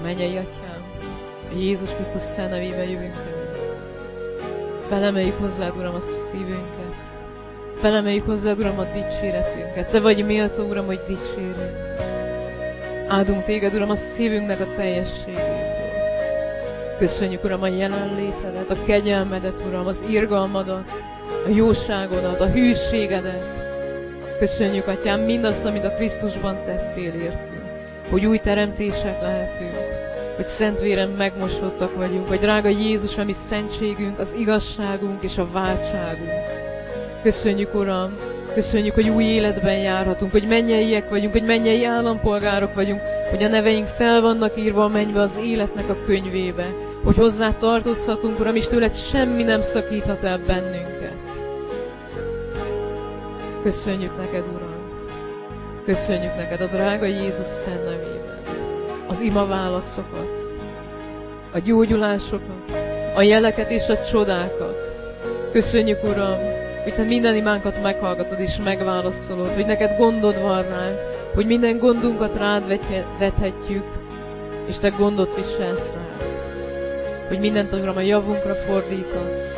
Mennyei Atyám, Jézus Krisztus szent nevében jövünk el. Felemeljük hozzád, Uram, a szívünket. Felemeljük hozzád, Uram, a dicséretünket. Te vagy méltó, Uram, hogy dicsérjünk. Áldunk téged, Uram, a szívünknek a teljességéből. Köszönjük, Uram, a jelenlétedet, a kegyelmedet, Uram, az irgalmadat, a jóságodat, a hűségedet. Köszönjük, Atyám, mindazt, amit a Krisztusban tettél értünk, hogy új teremtések lehetünk, hogy szent véren megmosottak vagyunk, hogy drága Jézus, ami szentségünk, az igazságunk és a váltságunk. Köszönjük, Uram, köszönjük, hogy új életben járhatunk, hogy mennyeiek vagyunk, hogy mennyei állampolgárok vagyunk, hogy a neveink fel vannak írva a mennybe az életnek a könyvébe, hogy hozzá tartozhatunk, Uram, és tőled semmi nem szakíthat el bennünket. Köszönjük neked, Uram, köszönjük neked a drága Jézus szent nevében az ima válaszokat, a gyógyulásokat, a jeleket és a csodákat. Köszönjük, Uram, hogy te minden imánkat meghallgatod és megválaszolod, hogy neked gondod van ránk, hogy minden gondunkat rád vethetjük, és te gondot viselsz ránk. Hogy mindent, Uram, a javunkra fordítasz.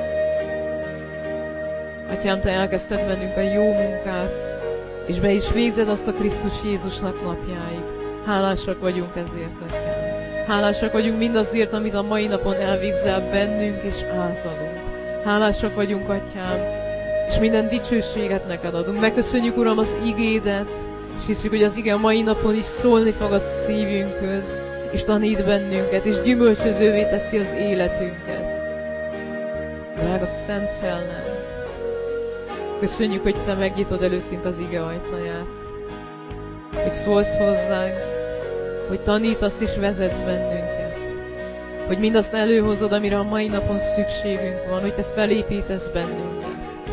Atyám, te elkezdted bennünk a jó munkát, és be is végzed azt a Krisztus Jézusnak napjáig. Hálásak vagyunk ezért, Atyám. Hálásak vagyunk mindazért, amit a mai napon elvégzel bennünk és általunk. Hálásak vagyunk, Atyám, és minden dicsőséget neked adunk. Megköszönjük, Uram, az igédet, és hiszük, hogy az ige a mai napon is szólni fog a szívünkhöz, és tanít bennünket, és gyümölcsözővé teszi az életünket. Drága Szent Szellem, köszönjük, hogy te megnyitod előttünk az ige ajtaját, hogy szólsz hozzánk, hogy tanítasz és vezetsz bennünket, hogy mindazt előhozod, amire a mai napon szükségünk van, hogy te felépítesz bennünket.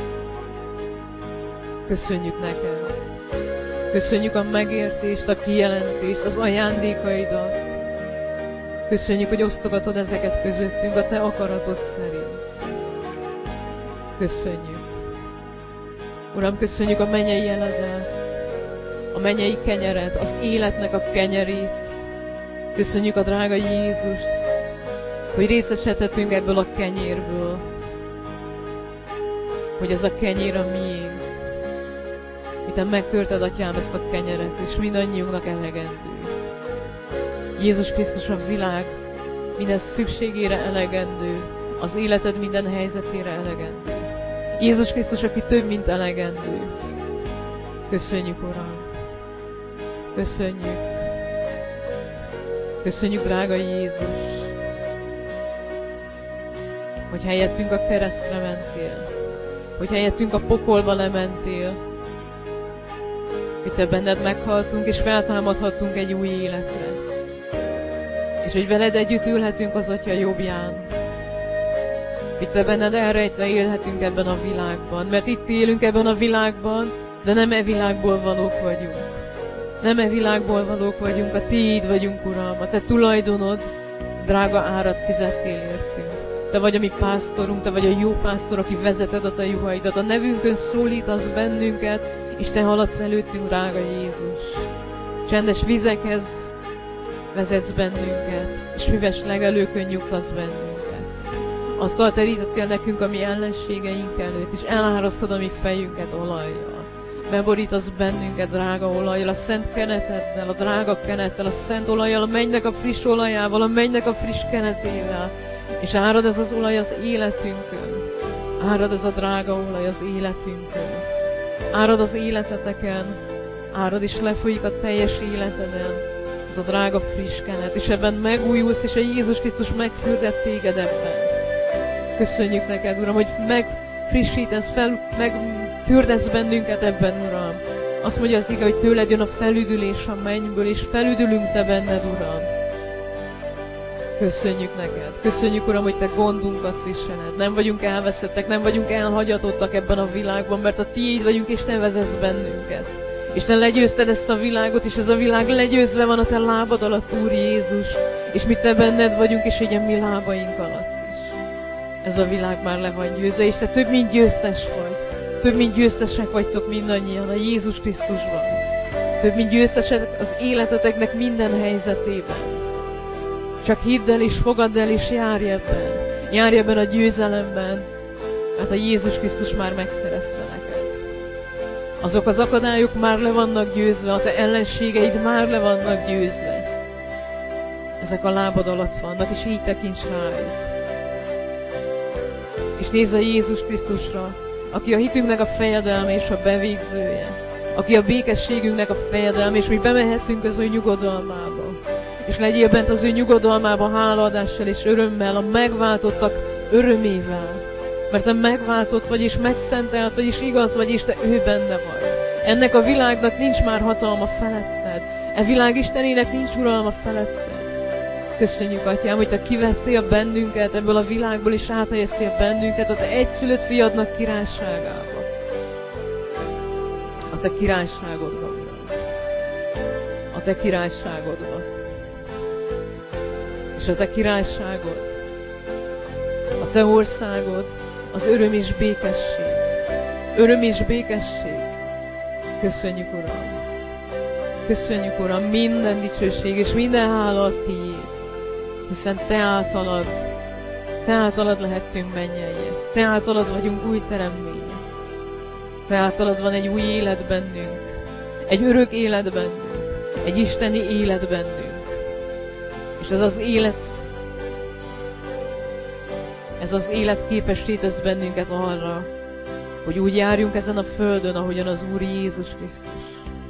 Köszönjük neked. Köszönjük a megértést, a kijelentést, az ajándékaidat. Köszönjük, hogy osztogatod ezeket közöttünk a te akaratod szerint. Köszönjük. Uram, köszönjük a mennyei jelenet, a mennyei kenyeret, az életnek a kenyerét. Köszönjük a drága Jézust, hogy részesedhetünk ebből a kenyérből, hogy ez a kenyér a miénk. Hogy te megtörted, Atyám, ezt a kenyeret, és mindannyiunknak elegendő. Jézus Krisztus a világ minden szükségére elegendő, az életed minden helyzetére elegendő. Jézus Krisztus, aki több, mint elegendő. Köszönjük, Uram. Köszönjük. Köszönjük, drága Jézus, hogy helyettünk a keresztre mentél, hogy helyettünk a pokolba lementél, hogy te benned meghaltunk, és feltámadhattunk egy új életre, és hogy veled együtt ülhetünk az Atya jobbján, hogy te benned elrejtve élhetünk ebben a világban, mert itt élünk ebben a világban, de nem e világból valók vagyunk. Nem e világból valók vagyunk, a tiéd vagyunk, Uram, a te tulajdonod, drága árat fizettél értünk. Te vagy a mi pásztorunk, te vagy a jó pásztor, aki vezeted a te juhaidat, a nevünkön szólítasz bennünket, és te haladsz előttünk, drága Jézus. Csendes vizekhez vezetsz bennünket, és füves legelőkön nyugtasz bennünket. Asztalt terítettél nekünk a mi ellenségeink előtt, és elárasztod a mi fejünket olajjal. Beborítasz bennünket drága olajjal, a szent keneteddel, a drága kenettel, a szent olajjal, a mennynek a friss olajával, a mennynek a friss kenetével. És árad ez az olaj az életünkön. Árad ez a drága olaj az életünkön. Árad az életeteken. Árad és lefolyik a teljes életeden. Ez a drága friss kenet. És ebben megújulsz, és a Jézus Krisztus megfürdett téged ebben. Köszönjük neked, Uram, hogy megfrissítesz, megfürdesz bennünket ebben, Uram. Azt mondja az ige, hogy tőled jön a felüdülés a mennyből, és felüdülünk te benned, Uram. Köszönjük neked. Köszönjük, Uram, hogy te gondunkat viseled. Nem vagyunk elveszettek, nem vagyunk elhagyatottak ebben a világban, mert a tiéd vagyunk, és te vezetsz bennünket. És te legyőzted ezt a világot, és ez a világ legyőzve van a te lábad alatt, Úr Jézus. És mi te benned vagyunk, és ugye mi lábaink alatt is. Ez a világ már le van győzve, és te több mint győztes vagy. Több mint győztesek vagytok mindannyian a Jézus Krisztusban. Több mint győztesek az életeteknek minden helyzetében. Csak hidd el és fogadd el és járj ebben. Járj ebben a győzelemben, mert a Jézus Krisztus már megszerezte neked. Azok az akadályok már le vannak győzve, a te ellenségeid már le vannak győzve. Ezek a lábad alatt vannak, és így tekints rájuk. És nézz a Jézus Krisztusra, aki a hitünknek a fejedelme és a bevégzője, aki a békességünknek a fejedelme, és mi bemehetünk az ő nyugodalmába. És legyél bent az ő nyugodalmába hálaadással és örömmel, a megváltottak örömével. Mert te megváltott vagy, és megszentelt vagy, és igaz vagy, és te ő benne vagy. Ennek a világnak nincs már hatalma feletted. E világ Istenének nincs uralma feletted. Köszönjük, Atyám, hogy te kivettél bennünket ebből a világból, és áthelyeztél bennünket a te egyszülött fiadnak királyságába. A te királyságodba, Uram. A te királyságodba. És a te királyságod, a te országod, az öröm és békesség. Öröm és békesség. Köszönjük, Uram. Köszönjük, Uram, minden dicsőség és minden hála a tiéd. Hiszen te általad lehettünk mennyeiek. Te általad vagyunk új teremtmények. Te általad van egy új élet bennünk. Egy örök élet bennünk. Egy isteni élet bennünk. És ez az élet képessé tesz bennünket arra, hogy úgy járjunk ezen a földön, ahogyan az Úr Jézus Krisztus.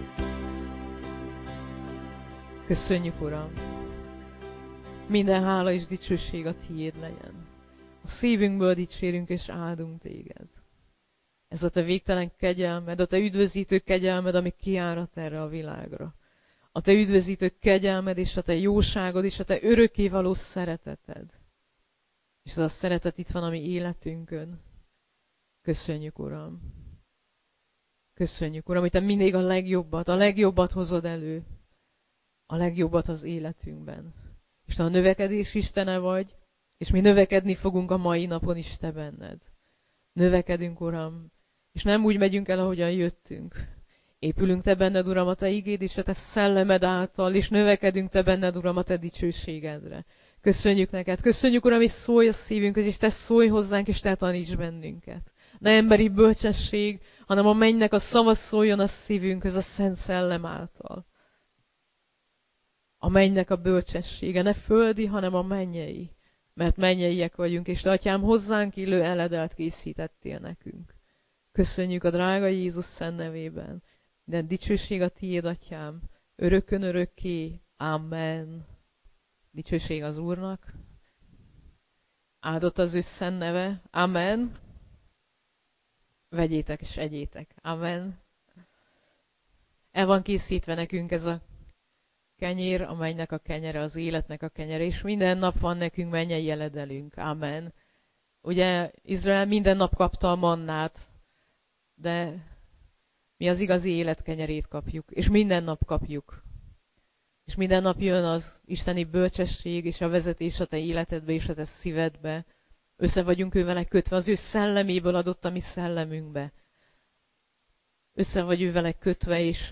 Köszönjük, Uram! Minden hála és dicsőség a tiéd legyen. A szívünkből dicsérünk és áldunk téged. Ez a te végtelen kegyelmed, a te üdvözítő kegyelmed, ami kiárat erre a világra. A te üdvözítő kegyelmed és a te jóságod és a te örökkévaló szereteted. És ez a szeretet itt van a mi életünkön. Köszönjük, Uram! Köszönjük, Uram, hogy te mindig a legjobbat hozod elő. A legjobbat az életünkben. És te a növekedés Istene vagy, és mi növekedni fogunk a mai napon is te benned. Növekedünk, Uram, és nem úgy megyünk el, ahogyan jöttünk. Épülünk te benned, Uram, a te igéd és a te szellemed által, és növekedünk te benned, Uram, a te dicsőségedre. Köszönjük neked, köszönjük, Uram, és szólj a szívünkhöz, és te szólj hozzánk, és te taníts bennünket. Ne emberi bölcsesség, hanem a mennynek a szava szóljon a szívünkhöz a Szent Szellem által. A mennynek a bölcsessége, ne földi, hanem a mennyei. Mert mennyeiek vagyunk, és te, Atyám, hozzánk illő eledelt készítettél nekünk. Köszönjük a drága Jézus szent nevében. Minden dicsőség a tiéd, Atyám, örökön örökké. Amen. Dicsőség az Úrnak. Áldott az ő szent neve. Amen. Vegyétek és egyétek. Amen. El van készítve nekünk ez a kenyér, a mennynek a kenyere, az életnek a kenyere, és minden nap van nekünk mennyei jeledelünk. Amen. Ugye Izrael minden nap kapta a mannát, de mi az igazi élet kenyerét kapjuk, és minden nap kapjuk. És minden nap jön az isteni bölcsesség, és a vezetés a te életedbe, és a te szívedbe. Össze vagyunk ő vele kötve, az ő szelleméből adott a mi szellemünkbe. Össze vagy ő vele kötve, és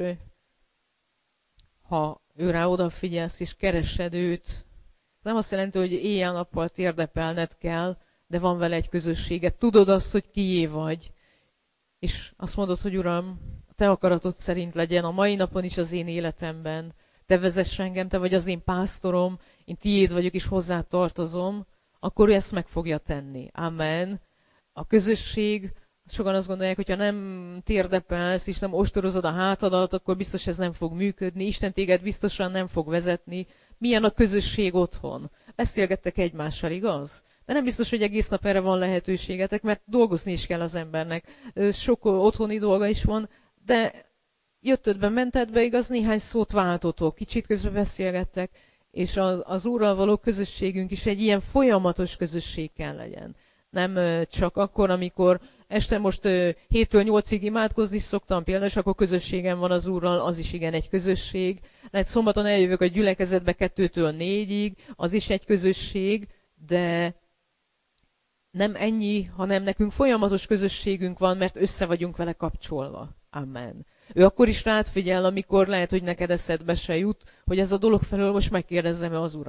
ha ő rá odafigyelsz, és keresed őt, ez nem azt jelenti, hogy éjjel-nappal térdepelned kell, de van vele egy közösséged. Tudod azt, hogy kié vagy. És azt mondod, hogy Uram, a te akaratod szerint legyen a mai napon is az én életemben. Te vezess engem, te vagy az én pásztorom, én tiéd vagyok, és hozzá tartozom, akkor ő ezt meg fogja tenni. Amen. A közösség, sokan azt gondolják, hogyha nem térdepelsz, és nem ostorozod a hátadat, akkor biztos ez nem fog működni, Isten téged biztosan nem fog vezetni. Milyen a közösség otthon? Beszélgettek egymással, igaz? De nem biztos, hogy egész nap erre van lehetőségetek, mert dolgozni is kell az embernek. Sok otthoni dolga is van, de jötted be, mented be, igaz, néhány szót váltotok, kicsit közben beszélgettek, és az Úrral való közösségünk is egy ilyen folyamatos közösség kell legyen. Nem csak akkor, amikor este most 7-től 8-ig imádkozni szoktam például, és akkor közösségem van az Úrral, az is igen egy közösség. Lehet szombaton eljövök a gyülekezetbe 2-től 4-ig, az is egy közösség, de nem ennyi, hanem nekünk folyamatos közösségünk van, mert össze vagyunk vele kapcsolva. Amen. Ő akkor is rád figyel, amikor lehet, hogy neked eszedbe se jut, hogy ez a dolog felől most megkérdezzem-e az Urat.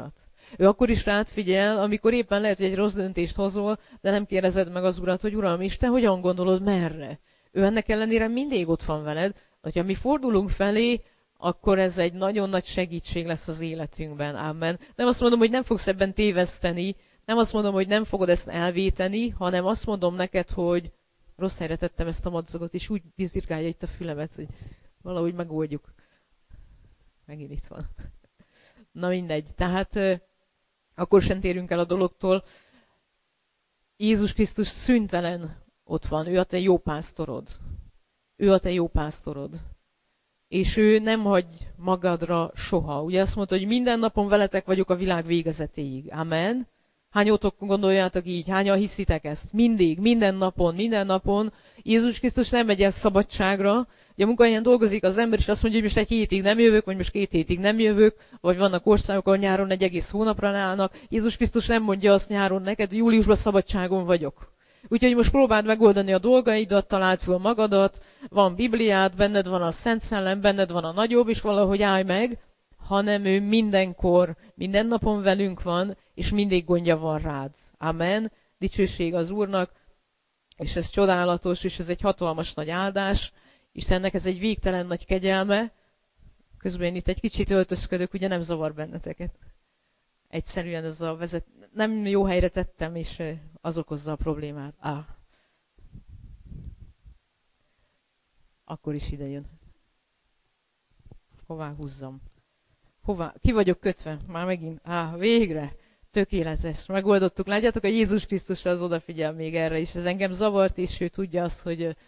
Ő akkor is rád figyel, amikor éppen lehet, hogy egy rossz döntést hozol, de nem kérdezed meg az Urat, hogy Uram Isten, hogyan gondolod, merre? Ő ennek ellenére mindig ott van veled. Hogyha mi fordulunk felé, akkor ez egy nagyon nagy segítség lesz az életünkben. Amen. Nem azt mondom, hogy nem fogsz ebben téveszteni, nem azt mondom, hogy nem fogod ezt elvéteni, hanem azt mondom neked, hogy rossz helyre tettem ezt a madzagot, és úgy bizirgálja itt a fülemet, hogy valahogy megoldjuk. Megint itt van. Na mindegy. Tehát akkor sem térünk el a dologtól. Jézus Krisztus szüntelen ott van. Ő a te jó pásztorod. Ő a te jó pásztorod. És ő nem hagy magadra soha. Ugye azt mondta, hogy minden napon veletek vagyok a világ végezetéig. Amen. Hányotok gondoljátok így? Hányan hiszitek ezt? Mindig, minden napon. Jézus Krisztus nem megy el szabadságra. Ugye a munkahelyen dolgozik az ember, és azt mondja, hogy most egy hétig nem jövök, vagy most 2 hétig nem jövök, vagy vannak országok, ahol nyáron egy egész hónapra állnak. Jézus Krisztus nem mondja azt nyáron neked, hogy júliusban szabadságon vagyok. Úgyhogy most próbáld megoldani a dolgaidat, találd föl magadat, van Bibliád, benned van a Szent Szellem, benned van a nagyobb, és valahogy állj meg, hanem ő mindenkor, minden napon velünk van, és mindig gondja van rád. Amen. Dicsőség az Úrnak, és ez csodálatos, és ez egy hatalmas nagy áldás. Istennek ez egy végtelen nagy kegyelme. Közben én itt egy kicsit öltözködök, ugye nem zavar benneteket. Egyszerűen ez a nem jó helyre tettem, és az okozza a problémát. Akkor is ide jön. Hová húzzam? Ki vagyok kötve? Már megint. Végre. Tökéletes. Megoldottuk. Látjátok, a Jézus Krisztus az odafigyel még erre is. Ez engem zavart, és ő tudja azt, hogy ő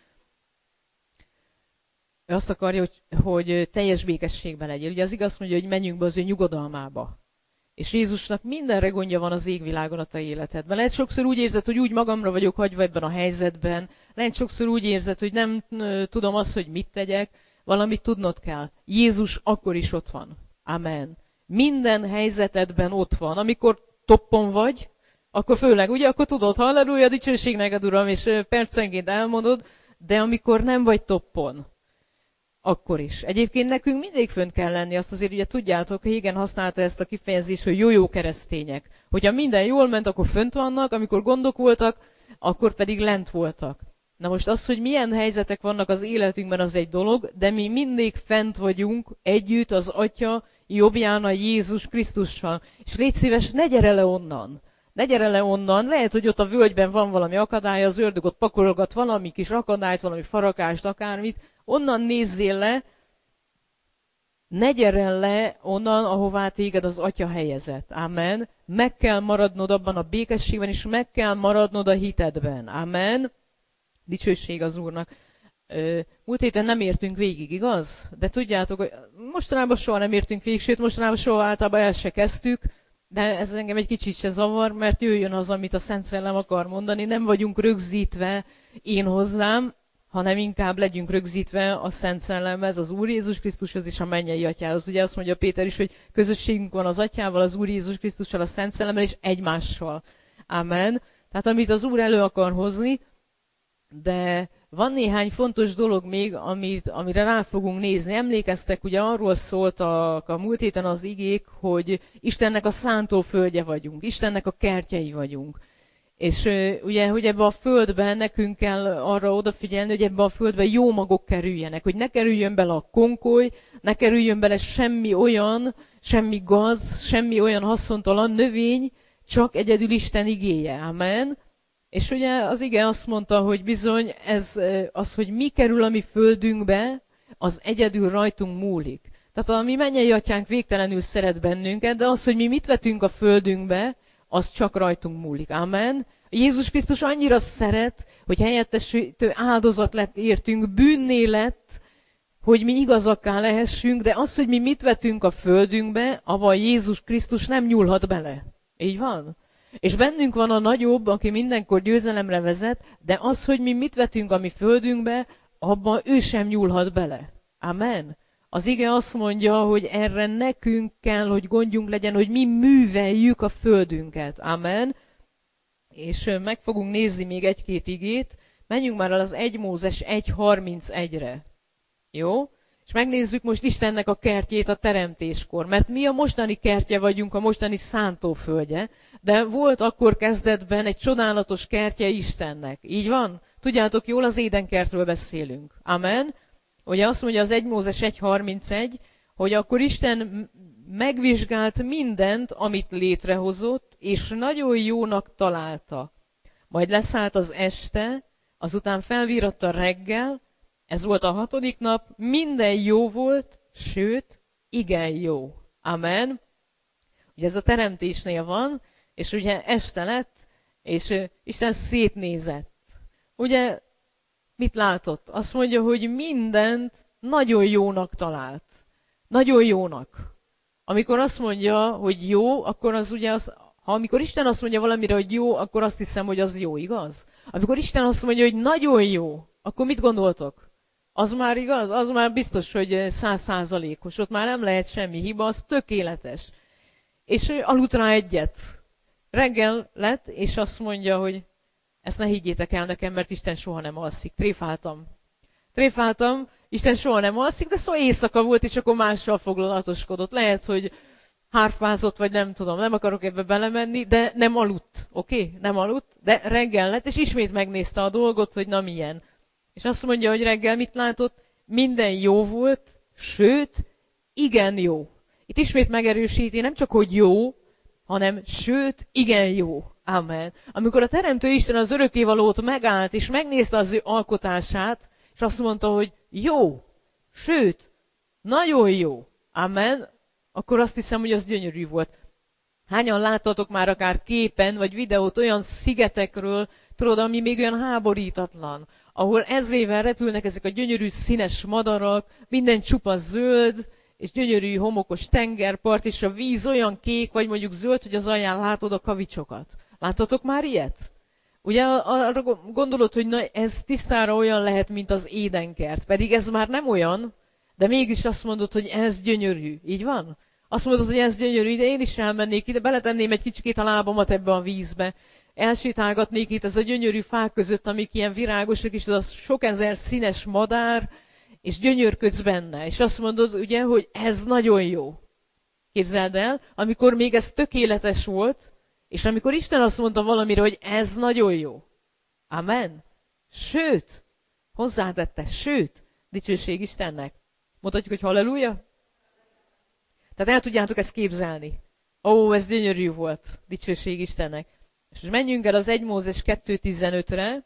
azt akarja, hogy teljes békességben legyél. Ugye az igaz mondja, hogy menjünk be az ő nyugodalmába. És Jézusnak mindenre gondja van az égvilágon a te életedben. Lehet sokszor úgy érzed, hogy úgy magamra vagyok hagyva ebben a helyzetben. Lehet sokszor úgy érzed, hogy nem tudom azt, hogy mit tegyek. Valamit tudnod kell. Jézus akkor is ott van. Amen. Minden helyzetedben ott van. Amikor toppon vagy, akkor főleg, ugye, akkor tudod, halleluja, dicsőség neked, Uram, és percenként elmondod, de amikor nem vagy toppon, akkor is. Egyébként nekünk mindig fönt kell lenni, azt azért ugye tudjátok, Hégen használta ezt a kifejezést, hogy jó keresztények. Hogyha minden jól ment, akkor fönt vannak, amikor gondok voltak, akkor pedig lent voltak. Na most az, hogy milyen helyzetek vannak az életünkben, az egy dolog, de mi mindig fent vagyunk együtt az Atya jobbján a Jézus Krisztussal. És légy szíves, ne gyere le onnan. Ne gyere le onnan. Lehet, hogy ott a völgyben van valami akadály, az ördög ott pakolgat valami kis akadályt, valami farakást, akármit. Onnan nézzél le, ne gyere le onnan, ahová téged az Atya helyezett. Amen. Meg kell maradnod abban a békességben, és meg kell maradnod a hitedben. Amen. Dicsőség az Úrnak. Múlt héten nem értünk végig, igaz? De tudjátok, hogy mostanában soha nem értünk végig, sőt mostanában soha általában el se kezdtük, de ez engem egy kicsit se zavar, mert jöjjön az, amit a Szent Szellem akar mondani. Nem vagyunk rögzítve én hozzám, hanem inkább legyünk rögzítve a Szent Szellemhez, az Úr Jézus Krisztushoz és a mennyei Atyához. Ugye azt mondja Péter is, hogy közösségünk van az Atyával, az Úr Jézus Krisztussal, a Szent Szellemmel és egymással. Amen. Tehát amit az Úr elő akar hozni, de van néhány fontos dolog még, amire rá fogunk nézni. Emlékeztek, ugye arról szóltak a múlt héten az igék, hogy Istennek a szántóföldje vagyunk, Istennek a kertjei vagyunk. És ugye, hogy ebbe a földben nekünk kell arra odafigyelni, hogy ebbe a földben jó magok kerüljenek, hogy ne kerüljön bele a konkoly, ne kerüljön bele semmi olyan, semmi gaz, semmi olyan haszontalan növény, csak egyedül Isten igéje. Amen. És ugye az ige azt mondta, hogy bizony ez az, hogy mi kerül a mi földünkbe, az egyedül rajtunk múlik. Tehát a mi mennyei Atyánk végtelenül szeret bennünket, de az, hogy mi mit vetünk a földünkbe, az csak rajtunk múlik. Amen. Jézus Krisztus annyira szeret, hogy helyettesítő áldozat lett értünk, bűnné lett, hogy mi igazakká lehessünk, de az, hogy mi mit vetünk a földünkbe, abban Jézus Krisztus nem nyúlhat bele. Így van? És bennünk van a nagyobb, aki mindenkor győzelemre vezet, de az, hogy mi mit vetünk a mi földünkbe, abban ő sem nyúlhat bele. Amen. Az ige azt mondja, hogy erre nekünk kell, hogy gondjunk legyen, hogy mi műveljük a földünket. Amen. És meg fogunk nézni még egy-két igét. Menjünk már el az 1 Mózes 1.31-re. Jó? És megnézzük most Istennek a kertjét a teremtéskor, mert mi a mostani kertje vagyunk, a mostani szántóföldje, de volt akkor kezdetben egy csodálatos kertje Istennek. Így van? Tudjátok jól, az Édenkertről beszélünk. Amen? Ugye azt mondja az 1 Mózes 1.31, hogy akkor Isten megvizsgált mindent, amit létrehozott, és nagyon jónak találta. Majd leszállt az este, azután felvíratta a reggel, ez volt a 6. nap, minden jó volt, sőt, igen jó. Amen. Ugye ez a teremtésnél van, és ugye este lett, és Isten szétnézett. Ugye mit látott? Azt mondja, hogy mindent nagyon jónak talált. Nagyon jónak. Amikor azt mondja, hogy jó, akkor az ugye az, amikor Isten azt mondja valamire, hogy jó, akkor azt hiszem, hogy az jó, igaz? Amikor Isten azt mondja, hogy nagyon jó, akkor mit gondoltok? Az már igaz? Az már biztos, hogy 100%-os. Ott már nem lehet semmi hiba, az tökéletes. És aludt rá egyet. Reggel lett, és azt mondja, hogy ezt ne higgyétek el nekem, mert Isten soha nem alszik. Tréfáltam, Isten soha nem alszik, de szóval éjszaka volt, és akkor mással foglalatoskodott. Lehet, hogy hárfázott, vagy nem tudom, nem akarok ebbe belemenni, de nem aludt, oké? Nem aludt, de reggel lett, és ismét megnézte a dolgot, hogy na milyen. És azt mondja, hogy reggel mit látott? Minden jó volt, sőt, igen jó. Itt ismét megerősíti, nem csak, hogy jó, hanem sőt, igen jó. Amen. Amikor a Teremtő Isten az örökkévalót megállt, és megnézte az ő alkotását, és azt mondta, hogy jó, sőt, nagyon jó. Amen. Akkor azt hiszem, hogy az gyönyörű volt. Hányan láttatok már akár képen, vagy videót olyan szigetekről, tudod, ami még olyan háborítatlan, ahol ezrével repülnek ezek a gyönyörű színes madarak, minden csupa zöld, és gyönyörű homokos tengerpart, és a víz olyan kék, vagy mondjuk zöld, hogy az alján látod a kavicsokat. Láttatok már ilyet? Ugye arra gondolod, hogy na, ez tisztára olyan lehet, mint az Édenkert, pedig ez már nem olyan, de mégis azt mondod, hogy ez gyönyörű. Így van? Azt mondod, hogy ez gyönyörű, de én is elmennék ide, beletenném egy kicsikét a lábamat ebbe a vízbe. Elsétálgatnék itt ez a gyönyörű fák között, amik ilyen virágosak, és az sok ezer színes madár, és gyönyörködsz benne. És azt mondod, ugye, hogy ez nagyon jó. Képzeld el, amikor még ez tökéletes volt, és amikor Isten azt mondta valamire, hogy ez nagyon jó. Amen. Sőt, hozzátette, sőt, dicsőség Istennek. Mondhatjuk, hogy halleluja? Tehát el tudjátok ezt képzelni. Ó, ez gyönyörű volt. Dicsőség Istennek. És most menjünk el az 1 Mózes 2.15-re.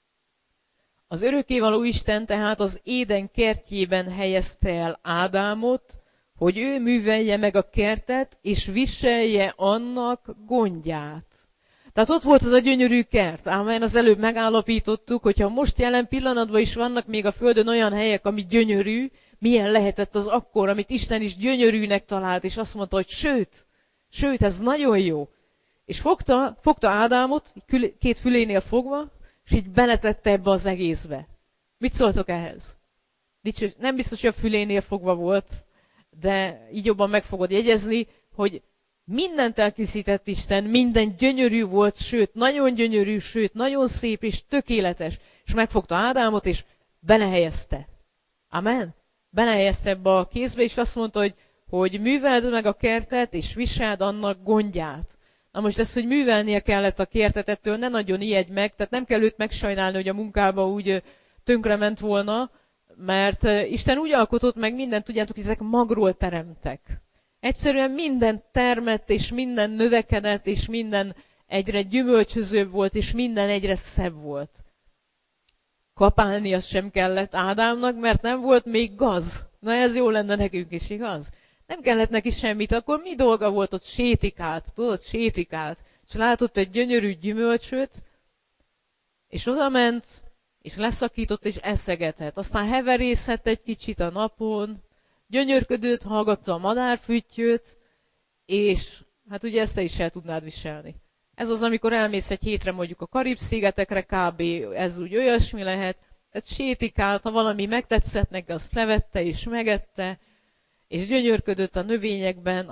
Az örökkévaló Isten tehát az Éden kertjében helyezte el Ádámot, hogy ő művelje meg a kertet, és viselje annak gondját. Tehát ott volt az a gyönyörű kert, amelyen az előbb megállapítottuk, hogyha most jelen pillanatban is vannak még a Földön olyan helyek, ami gyönyörű, milyen lehetett az akkor, amit Isten is gyönyörűnek talált, és azt mondta, hogy sőt, ez nagyon jó. És fogta Ádámot, két fülénél fogva, és így beletette ebbe az egészbe. Mit szóltok ehhez? Nem biztos, hogy a fülénél fogva volt, de így jobban meg fogod jegyezni, hogy mindent elkészített Isten, minden gyönyörű volt, sőt, nagyon gyönyörű, sőt, nagyon szép és tökéletes. És megfogta Ádámot, és belehelyezte. Amen? Belehelyezte ebbe a kézbe, és azt mondta, hogy műveld meg a kertet, és viseld annak gondját. Na most ez, hogy művelnie kellett a kertet, ettől ne nagyon ijedj meg, tehát nem kell őt megsajnálni, hogy a munkába úgy tönkrement volna, mert Isten úgy alkotott meg mindent, tudjátok, hogy ezek magról teremtek. Egyszerűen minden termett, és minden növekedett, és minden egyre gyümölcsözőbb volt, és minden egyre szebb volt. Kapálnia sem kellett Ádámnak, mert nem volt még gaz. Na ez jó lenne nekünk is, igaz? Nem kellett neki semmit, akkor mi dolga volt ott? Sétikált, tudod, sétikált. És látott egy gyönyörű gyümölcsöt, és oda ment, és leszakított, és eszegetett. Aztán heverészett egy kicsit a napon, gyönyörködött, hallgatta a madárfüttyöt, és hát ugye ezt te is el tudnád viselni. Ez az, amikor elmész egy hétre mondjuk a Karib-szigetekre, kb. Ez úgy olyasmi lehet, tehát sétikált, ha valami megtetszett neki, azt levette és megette, és gyönyörködött a növényekben,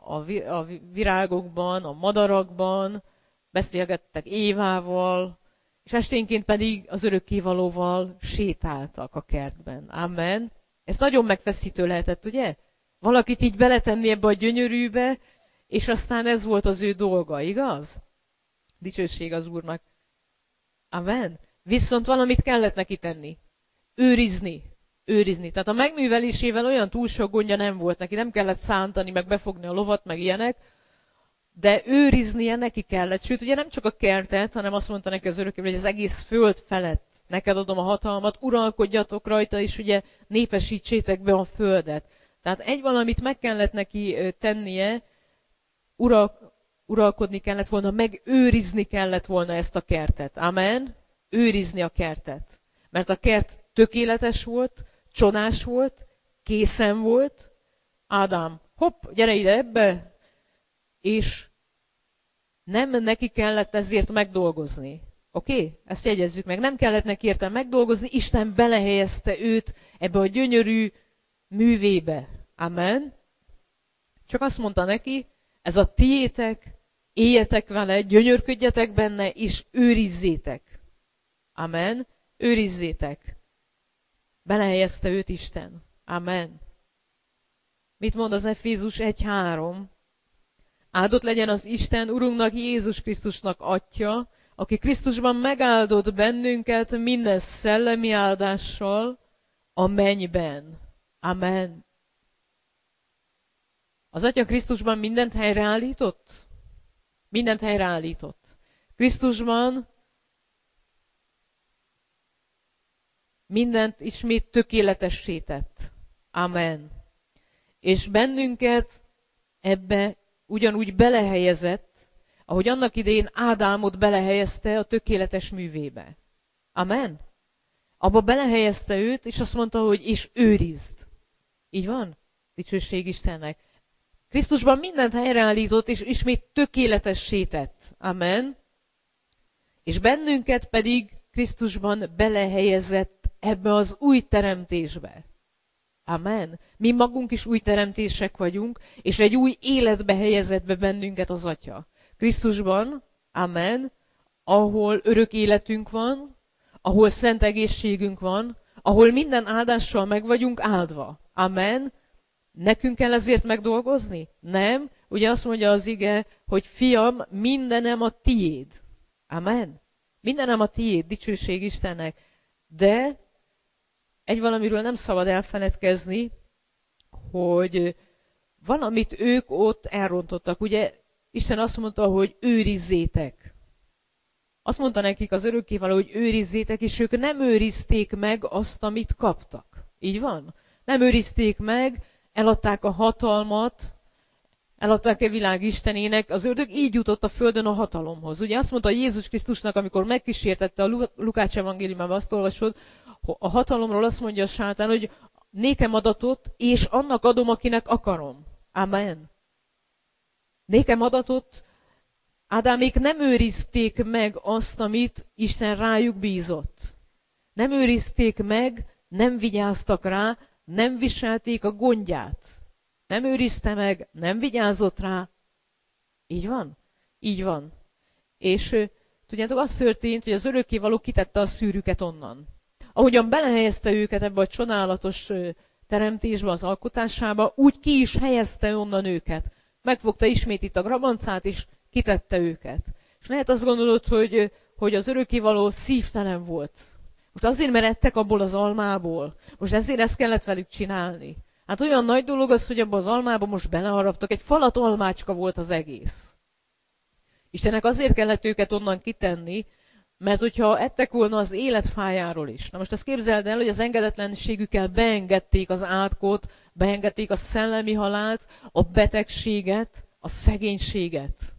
a virágokban, a madarakban, beszélgettek Évával, és esténként pedig az örökkévalóval sétáltak a kertben. Amen. Ez nagyon megfeszítő lehetett, ugye? Valakit így beletenni ebbe a gyönyörűbe, és aztán ez volt az ő dolga, igaz? Dicsőség az Úrnak. Amen. Viszont valamit kellett neki tenni. Őrizni. Tehát a megművelésével olyan túl sok gondja nem volt neki, nem kellett szántani, meg befogni a lovat, meg ilyenek, de őriznie neki kellett. Sőt, ugye nem csak a kertet, hanem azt mondta neki az örökkévaló, hogy az egész föld felett neked adom a hatalmat, uralkodjatok rajta, és ugye népesítsétek be a földet. Tehát egy valamit meg kellett neki tennie, uralkodni kellett volna, megőrizni kellett volna ezt a kertet. Amen? Őrizni a kertet. Mert a kert tökéletes volt, csodás volt, készen volt. Ádám, hopp, gyere ide ebbe! És nem neki kellett ezért megdolgozni. Oké? Ezt jegyezzük meg. Nem kellett neki érte megdolgozni, Isten belehelyezte őt ebbe a gyönyörű művébe. Amen? Csak azt mondta neki, ez a tiétek, éljetek vele, gyönyörködjetek benne, és őrizzétek. Amen? Őrizzétek. Belehelyezte őt Isten. Amen. Mit mond az Efézus 1:3? Áldott legyen az Isten, Urunknak, Jézus Krisztusnak Atya, aki Krisztusban megáldott bennünket minden szellemi áldással a mennyben. Amen. Az Atya Krisztusban mindent helyreállított? Mindent helyreállított. Krisztusban mindent ismét tökéletessé tett. Amen. És bennünket ebbe ugyanúgy belehelyezett, ahogy annak idején Ádámot belehelyezte a tökéletes művébe. Amen. Abba belehelyezte őt, és azt mondta, hogy és őrizd. Így van? Dicsőség Istennek. Krisztusban mindent helyreállított, és ismét tökéletessé tett. Amen. És bennünket pedig Krisztusban belehelyezett ebbe az új teremtésbe. Amen. Mi magunk is új teremtések vagyunk, és egy új életbe helyezett be bennünket az Atya. Krisztusban, amen, ahol örök életünk van, ahol szent egészségünk van, ahol minden áldással meg vagyunk áldva. Amen. Nekünk kell ezért megdolgozni? Nem. Ugye azt mondja az ige, hogy fiam, mindenem a tiéd. Amen. Mindenem a tiéd, dicsőség Istennek. De egy valamiről nem szabad elfeledkezni, hogy valamit ők ott elrontottak. Ugye Isten azt mondta, hogy őrizzétek. Azt mondta nekik az örökkévaló, hogy őrizzétek, és ők nem őrizték meg azt, amit kaptak. Így van? Nem őrizték meg, eladták a hatalmat, eladták a világ Istenének, az ördög így jutott a földön a hatalomhoz. Ugye azt mondta Jézus Krisztusnak, amikor megkísértette a Lukács evangéliumában, azt olvasod, a hatalomról azt mondja a sátán, hogy nékem adatot, és annak adom, akinek akarom. Amen. Nékem adatot, Ádámék nem őrizték meg azt, amit Isten rájuk bízott. Nem őrizték meg, nem vigyáztak rá, nem viselték a gondját. Nem őrizte meg, nem vigyázott rá. Így van? Így van. És tudjátok, az történt, hogy az örökkévaló kitette a szűrüket onnan. Ahogyan belehelyezte őket ebbe a csodálatos teremtésbe, az alkotásába, úgy ki is helyezte onnan őket. Megfogta ismét itt a grabancát, és kitette őket. És lehet azt gondolod, hogy az örökkévaló szívtelen volt. Most azért, mert ettek abból az almából. Most ezért ezt kellett velük csinálni. Hát olyan nagy dolog az, hogy abba az almába most beleharaptak. Egy falat almácska volt az egész. Istennek azért kellett őket onnan kitenni, mert hogyha ettek volna az életfájáról is. Na most azt képzeld el, hogy az engedetlenségükkel beengedték az átkot, beengedték a szellemi halált, a betegséget, a szegénységet.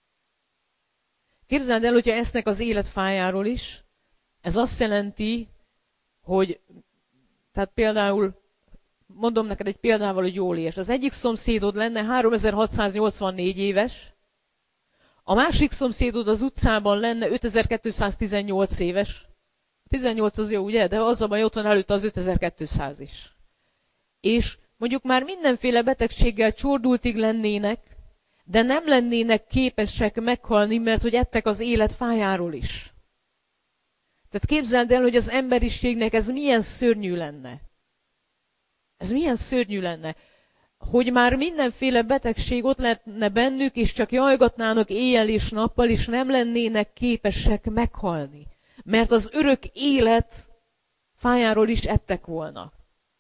Képzeld el, hogyha esznek az életfájáról is, ez azt jelenti, hogy, tehát például, mondom neked egy példával, hogy jól értsd. Az egyik szomszédod lenne 3684 éves, a másik szomszédod az utcában lenne 5218 éves. 18 az jó, ugye? De az a baj, ott van előtte az 5200 is. És mondjuk már mindenféle betegséggel csordultig lennének, de nem lennének képesek meghalni, mert hogy ettek az élet fájáról is. Tehát képzeld el, hogy az emberiségnek ez milyen szörnyű lenne. Ez milyen szörnyű lenne, hogy már mindenféle betegség ott lenne bennük, és csak jajgatnának éjjel és nappal, és nem lennének képesek meghalni. Mert az örök élet fájáról is ettek volna.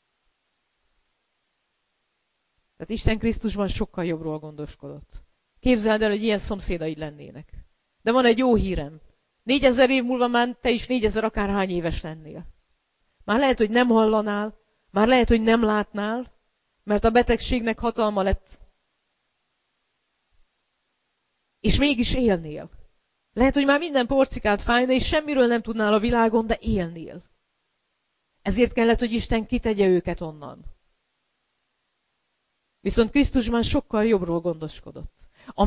Tehát Isten Krisztusban sokkal jobbról gondoskodott. Képzeld el, hogy ilyen szomszédaid lennének. De van egy jó hírem. 4000 év múlva már te is 4000 akárhány éves lennél. Már lehet, hogy nem hallanál, már lehet, hogy nem látnál, mert a betegségnek hatalma lett. És mégis élnél. Lehet, hogy már minden porcikát fájna, és semmiről nem tudnál a világon, de élnél. Ezért kellett, hogy Isten kitegye őket onnan. Viszont Krisztusban sokkal jobbról gondoskodott. A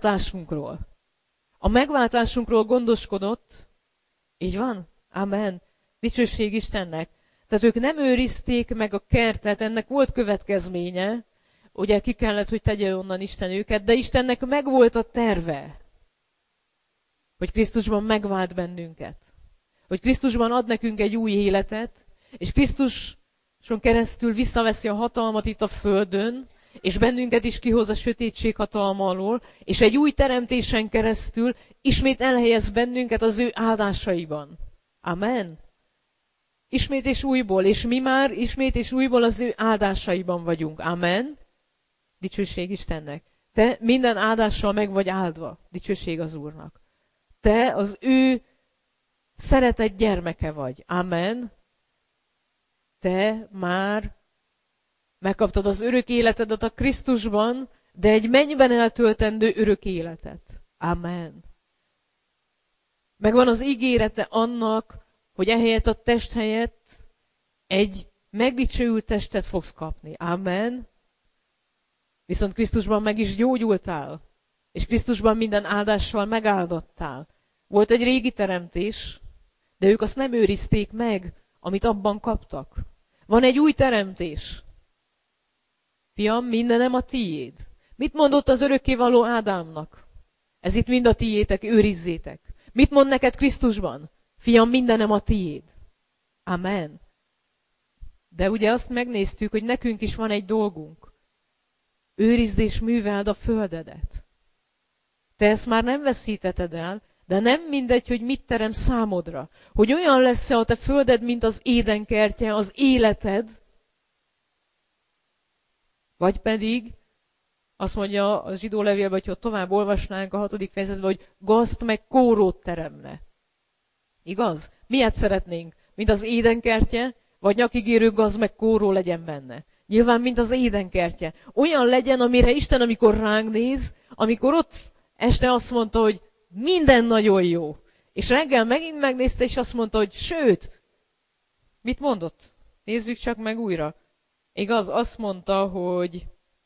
megváltásunkról gondoskodott. Így van? Amen. Dicsőség Istennek. Tehát ők nem őrizték meg a kertet, ennek volt következménye. Ugye ki kellett, hogy tegye onnan Isten őket, de Istennek megvolt a terve, hogy Krisztusban megvált bennünket. Hogy Krisztusban ad nekünk egy új életet, és Krisztuson keresztül visszaveszi a hatalmat itt a földön, és bennünket is kihoz a sötétség hatalma alól, és egy új teremtésen keresztül ismét elhelyez bennünket az ő áldásaiban. Amen. Ismét és újból, és mi már ismét és újból az ő áldásaiban vagyunk. Amen. Dicsőség Istennek. Te minden áldással meg vagy áldva. Dicsőség az Úrnak. Te az ő szeretett gyermeke vagy. Amen. Te már megkaptad az örök életedet a Krisztusban, de egy mennyben eltöltendő örök életet. Amen. Megvan az ígérete annak, hogy ehelyett a test helyett egy megdicsőült testet fogsz kapni. Amen. Viszont Krisztusban meg is gyógyultál, és Krisztusban minden áldással megáldottál. Volt egy régi teremtés, de ők azt nem őrizték meg, amit abban kaptak. Van egy új teremtés. Fiam, mindenem a tiéd. Mit mondott az örökkévaló Ádámnak? Ez itt mind a tiétek, őrizzétek. Mit mond neked Krisztusban? Fiam, mindenem a tiéd. Amen. De ugye azt megnéztük, hogy nekünk is van egy dolgunk. Őrizd és műveld a földedet. Te ezt már nem veszíteted el, de nem mindegy, hogy mit terem számodra. Hogy olyan lesz-e a te földed, mint az édenkertje, az életed, vagy pedig azt mondja a zsidó levélben, hogyha tovább olvasnánk a 6. fejezetben, hogy gazd meg kórót teremne. Igaz? Miért szeretnénk? Mint az édenkertje, vagy nyakigérő gazd meg kóró legyen benne. Nyilván, mint az édenkertje. Olyan legyen, amire Isten, amikor ránk néz, amikor ott este azt mondta, hogy minden nagyon jó. És reggel megint megnézte, és azt mondta, hogy sőt, mit mondott? Nézzük csak meg újra. Igaz, azt mondta, hogy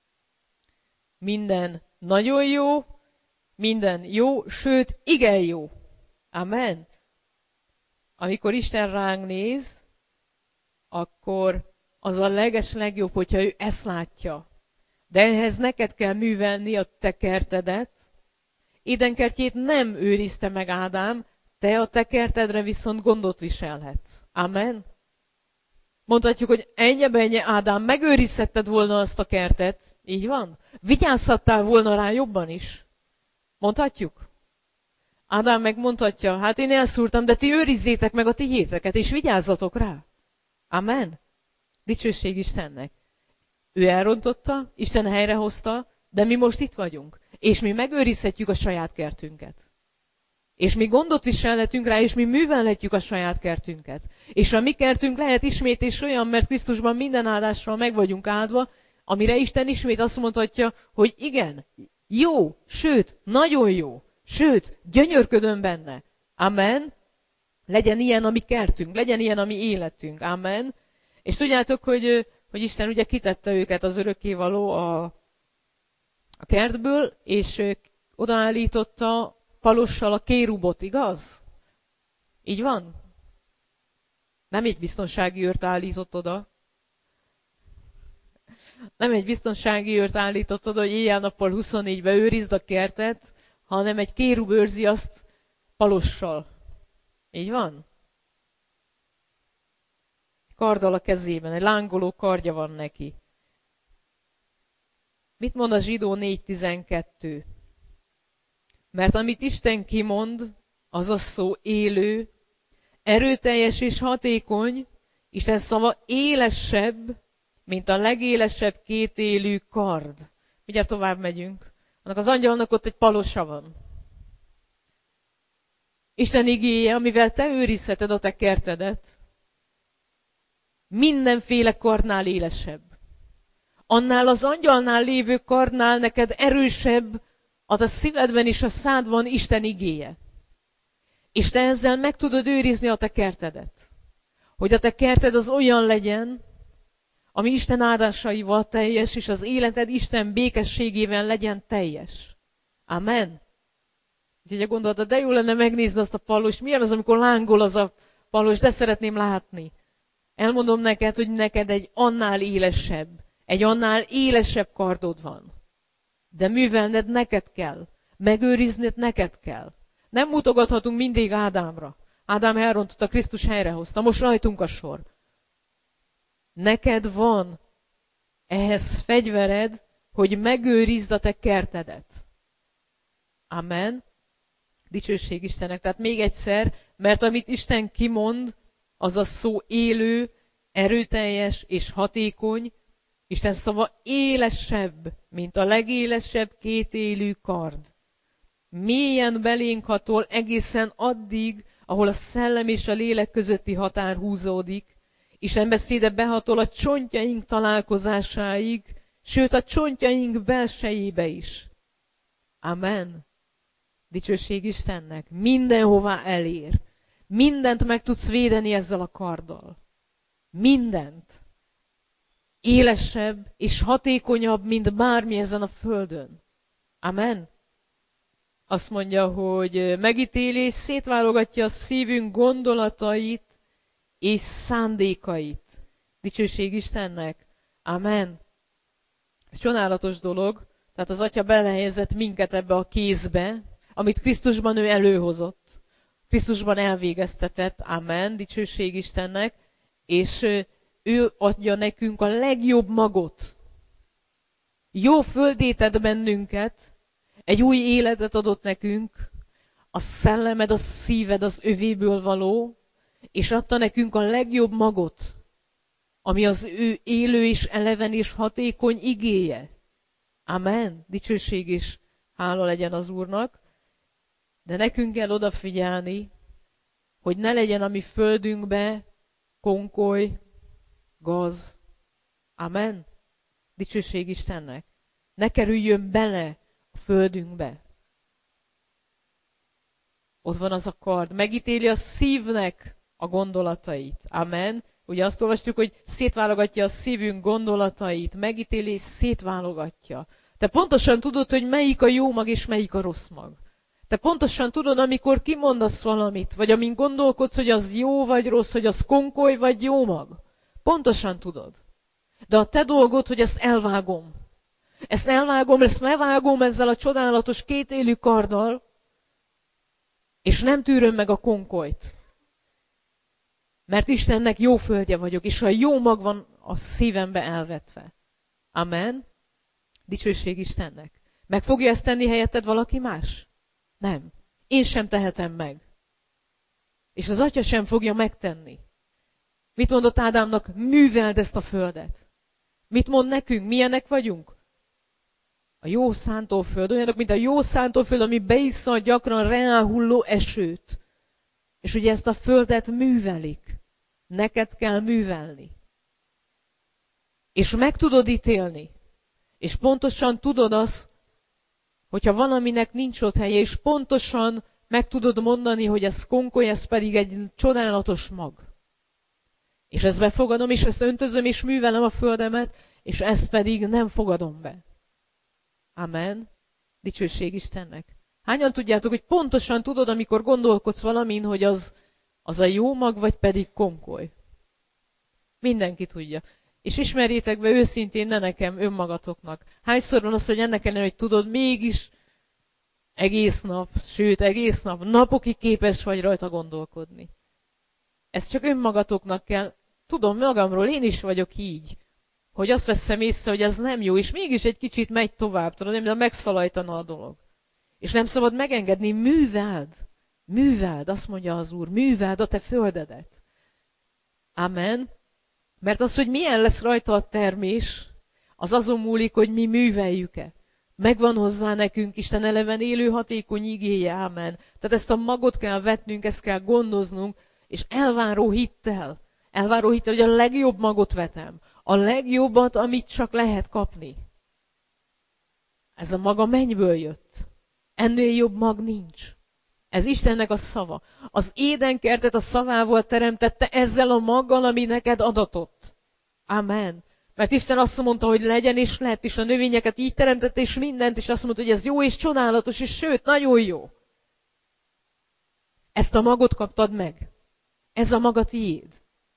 minden nagyon jó, minden jó, sőt, igen jó. Amen. Amikor Isten ránk néz, akkor az a legjobb, hogyha ő ezt látja. De ehhez neked kell művelni a te kertedet. Édenkertjét nem őrizte meg Ádám, te a te kertedre viszont gondot viselhetsz. Amen. Mondhatjuk, hogy ennyi Ádám, megőrizhetted volna azt a kertet. Így van? Vigyázhattál volna rá jobban is. Mondhatjuk? Ádám megmondhatja, hát én elszúrtam, de ti őrizzétek meg a tiéteket, és vigyázzatok rá. Amen. Dicsőség Istennek. Ő elrontotta, Isten helyrehozta, de mi most itt vagyunk. És mi megőrizhetjük a saját kertünket. És mi gondot viselhetünk rá, és mi művelhetjük a saját kertünket. És a mi kertünk lehet ismét és olyan, mert Krisztusban minden áldással meg vagyunk áldva, amire Isten ismét azt mondhatja, hogy igen, jó, sőt, nagyon jó, sőt, gyönyörködöm benne. Amen. Legyen ilyen a mi kertünk, legyen ilyen a mi életünk. Amen. És tudjátok, hogy Isten ugye kitette őket az örökkévaló a kertből, és odaállította palossal a kérubot, igaz? Így van? Nem egy biztonsági őrt állított oda. Nem egy biztonsági őrt állított oda, hogy éjjel-nappal 24-be őrizd a kertet, hanem egy kérub őrzi azt palossal. Így van? karddal a kezében, egy lángoló kardja van neki. Mit mond a Zsidó 4.12? Mert amit Isten kimond, az a szó élő, erőteljes és hatékony, Isten szava élesebb, mint a legélesebb kétélű kard. Ugye tovább megyünk. Annak az angyalnak ott egy palosa van. Isten igéje, amivel te őrizheted a te kertedet, mindenféle kardnál élesebb. Annál az angyalnál lévő kardnál neked erősebb a te szívedben és a szádban Isten igéje. És te ezzel meg tudod őrizni a te kertedet. Hogy a te kerted az olyan legyen, ami Isten áldásaival teljes, és az életed Isten békességével legyen teljes. Amen. Úgyhogy gondolod, de jó lenne megnézni azt a palos. Milyen az, amikor lángol az a palos, de szeretném látni. Elmondom neked, hogy neked egy annál élesebb kardod van. De művelned neked kell. Megőrizned neked kell. Nem mutogathatunk mindig Ádámra. Ádám elrontotta, Krisztus helyrehozta. Most rajtunk a sor. Neked van ehhez fegyvered, hogy megőrizd a te kertedet. Amen. Dicsőség Istennek. Tehát még egyszer, mert amit Isten kimond, az a szó élő, erőteljes és hatékony. Isten szava élesebb, mint a legélesebb kétélű kard. Mélyen belénk hatol egészen addig, ahol a szellem és a lélek közötti határ húzódik. Isten beszéde behatol a csontjaink találkozásáig, sőt a csontjaink belsejébe is. Amen. Dicsőség Istennek. Mindenhová elér. Mindent meg tudsz védeni ezzel a karddal. Mindent. Élesebb és hatékonyabb, mint bármi ezen a földön. Amen. Azt mondja, hogy megítéli és szétválogatja a szívünk gondolatait és szándékait. Dicsőség Istennek. Amen. Ez csodálatos dolog. Tehát az Atya belehelyezett minket ebbe a kézbe, amit Krisztusban ő előhozott. Krisztusban elvégeztetett. Amen. Dicsőség Istennek. És ő adja nekünk a legjobb magot. Jó földétet bennünket, egy új életet adott nekünk, a szellemed, a szíved az övéből való, és adta nekünk a legjobb magot, ami az ő élő és eleven és hatékony igéje. Amen. Dicsőség és hála legyen az Úrnak. De nekünk kell odafigyelni, hogy ne legyen a mi földünkbe konkoly, gaz. Amen. Dicsőség Istennek. Ne kerüljön bele a földünkbe. Ott van az a kard. Megítéli a szívnek a gondolatait. Amen. Ugye azt olvastuk, hogy szétválogatja a szívünk gondolatait. Megítéli és szétválogatja. Te pontosan tudod, hogy melyik a jó mag és melyik a rossz mag. Te pontosan tudod, amikor kimondasz valamit, vagy amin gondolkodsz, hogy az jó vagy rossz, hogy az konkoly vagy jó mag. Pontosan tudod. De a te dolgod, hogy ezt elvágom. Ezt elvágom, ezt levágom ezzel a csodálatos kétélű karddal, és nem tűröm meg a konkolyt. Mert Istennek jó földje vagyok, és a jó mag van a szívembe elvetve. Amen. Dicsőség Istennek. Meg fogja ezt tenni helyetted valaki más? Nem. Én sem tehetem meg. És az Atya sem fogja megtenni. Mit mondott Ádámnak? Műveld ezt a földet. Mit mond nekünk? Milyenek vagyunk? A jó szántóföld. Olyanok, mint a jó szántóföld, ami beissza a gyakran reálhulló esőt. És ugye ezt a földet művelik. Neked kell művelni. És meg tudod ítélni. És pontosan tudod azt, hogyha valaminek nincs ott helye, és pontosan meg tudod mondani, hogy ez konkoly, ez pedig egy csodálatos mag. És ezt befogadom, és ezt öntözöm, és művelem a földemet, és ezt pedig nem fogadom be. Amen. Dicsőség Istennek. Hányan tudjátok, hogy pontosan tudod, amikor gondolkodsz valamin, hogy az a jó mag, vagy pedig konkoly? Mindenki tudja. És ismerjétek be őszintén, ne nekem, önmagatoknak. Hányszor van az, hogy ennek ellenére, hogy tudod, mégis egész nap, sőt egész nap, napokig képes vagy rajta gondolkodni. Ezt csak önmagatoknak kell tudom magamról, én is vagyok így, hogy azt veszem észre, hogy ez nem jó, és mégis egy kicsit megy tovább, tudod, de megszalajtana a dolog. És nem szabad megengedni, műveld, azt mondja az Úr, műveld a te földedet. Amen. Mert az, hogy milyen lesz rajta a termés, az azon múlik, hogy mi műveljük-e. Megvan hozzá nekünk Isten eleven élő hatékony igéje, amen. Tehát ezt a magot kell vetnünk, ezt kell gondoznunk, és elváró hittel, hogy a legjobb magot vetem. A legjobbat, amit csak lehet kapni. Ez a mag a mennyből jött. Ennél jobb mag nincs. Ez Istennek a szava. Az édenkertet a szavával teremtette ezzel a maggal, ami neked adatott. Amen. Mert Isten azt mondta, hogy legyen és lett, és a növényeket így teremtette, és mindent, és azt mondta, hogy ez jó és csodálatos, és sőt, nagyon jó. Ezt a magot kaptad meg. Ez a maga tiéd.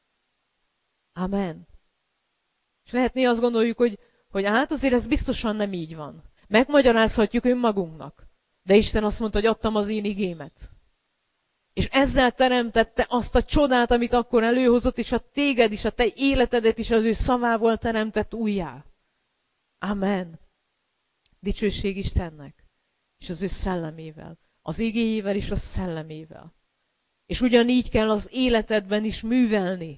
Amen. És lehet néha azt gondoljuk, hogy hát azért ez biztosan nem így van. Megmagyarázhatjuk önmagunknak. De Isten azt mondta, hogy adtam az én igémet. És ezzel teremtette azt a csodát, amit akkor előhozott, és a téged is, a te életedet is az ő szavával teremtett újjá. Amen. Dicsőség Istennek, és az ő szellemével, az igéjével és a szellemével. És ugyanígy kell az életedben is művelni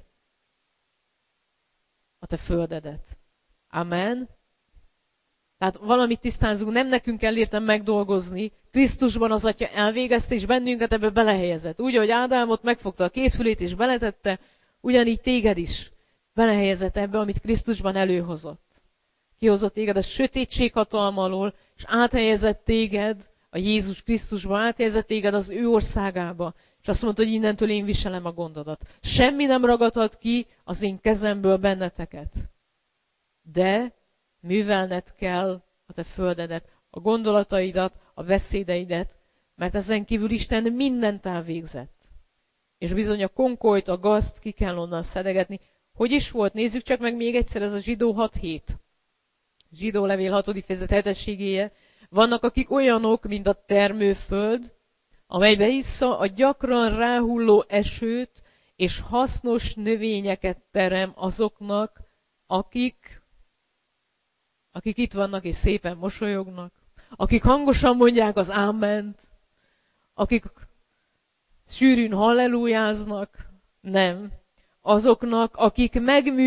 a te földedet. Amen. Tehát valamit tisztázunk, nem nekünk kell értem megdolgozni, Krisztusban az Atya elvégezte, és bennünket ebbe belehelyezett. Úgy, ahogy Ádámot megfogta a két fülét, és beletette, ugyanígy téged is belehelyezett ebbe, amit Krisztusban előhozott. Kihozott téged a sötétség hatalma alól, és áthelyezett téged a Jézus Krisztusba, áthelyezett téged az ő országába, és azt mondta, hogy innentől én viselem a gondodat. Semmi nem ragadhat ki az én kezemből benneteket. De művelned kell a te földedet, a gondolataidat, a beszédeidet, mert ezen kívül Isten mindent elvégzett. És bizony a konkolyt, a gazt ki kell onnan szedegetni. Hogy is volt? Nézzük csak meg még egyszer, ez a Zsidó 6:7. Zsidó levél 6. fejezet 7-ességéje. Vannak, akik olyanok, mint a termőföld, amelybe issza a gyakran ráhulló esőt, és hasznos növényeket terem azoknak, akik itt vannak és szépen mosolyognak, akik hangosan mondják az áment, akik sűrűn hallelujáznak, nem. Azoknak, akik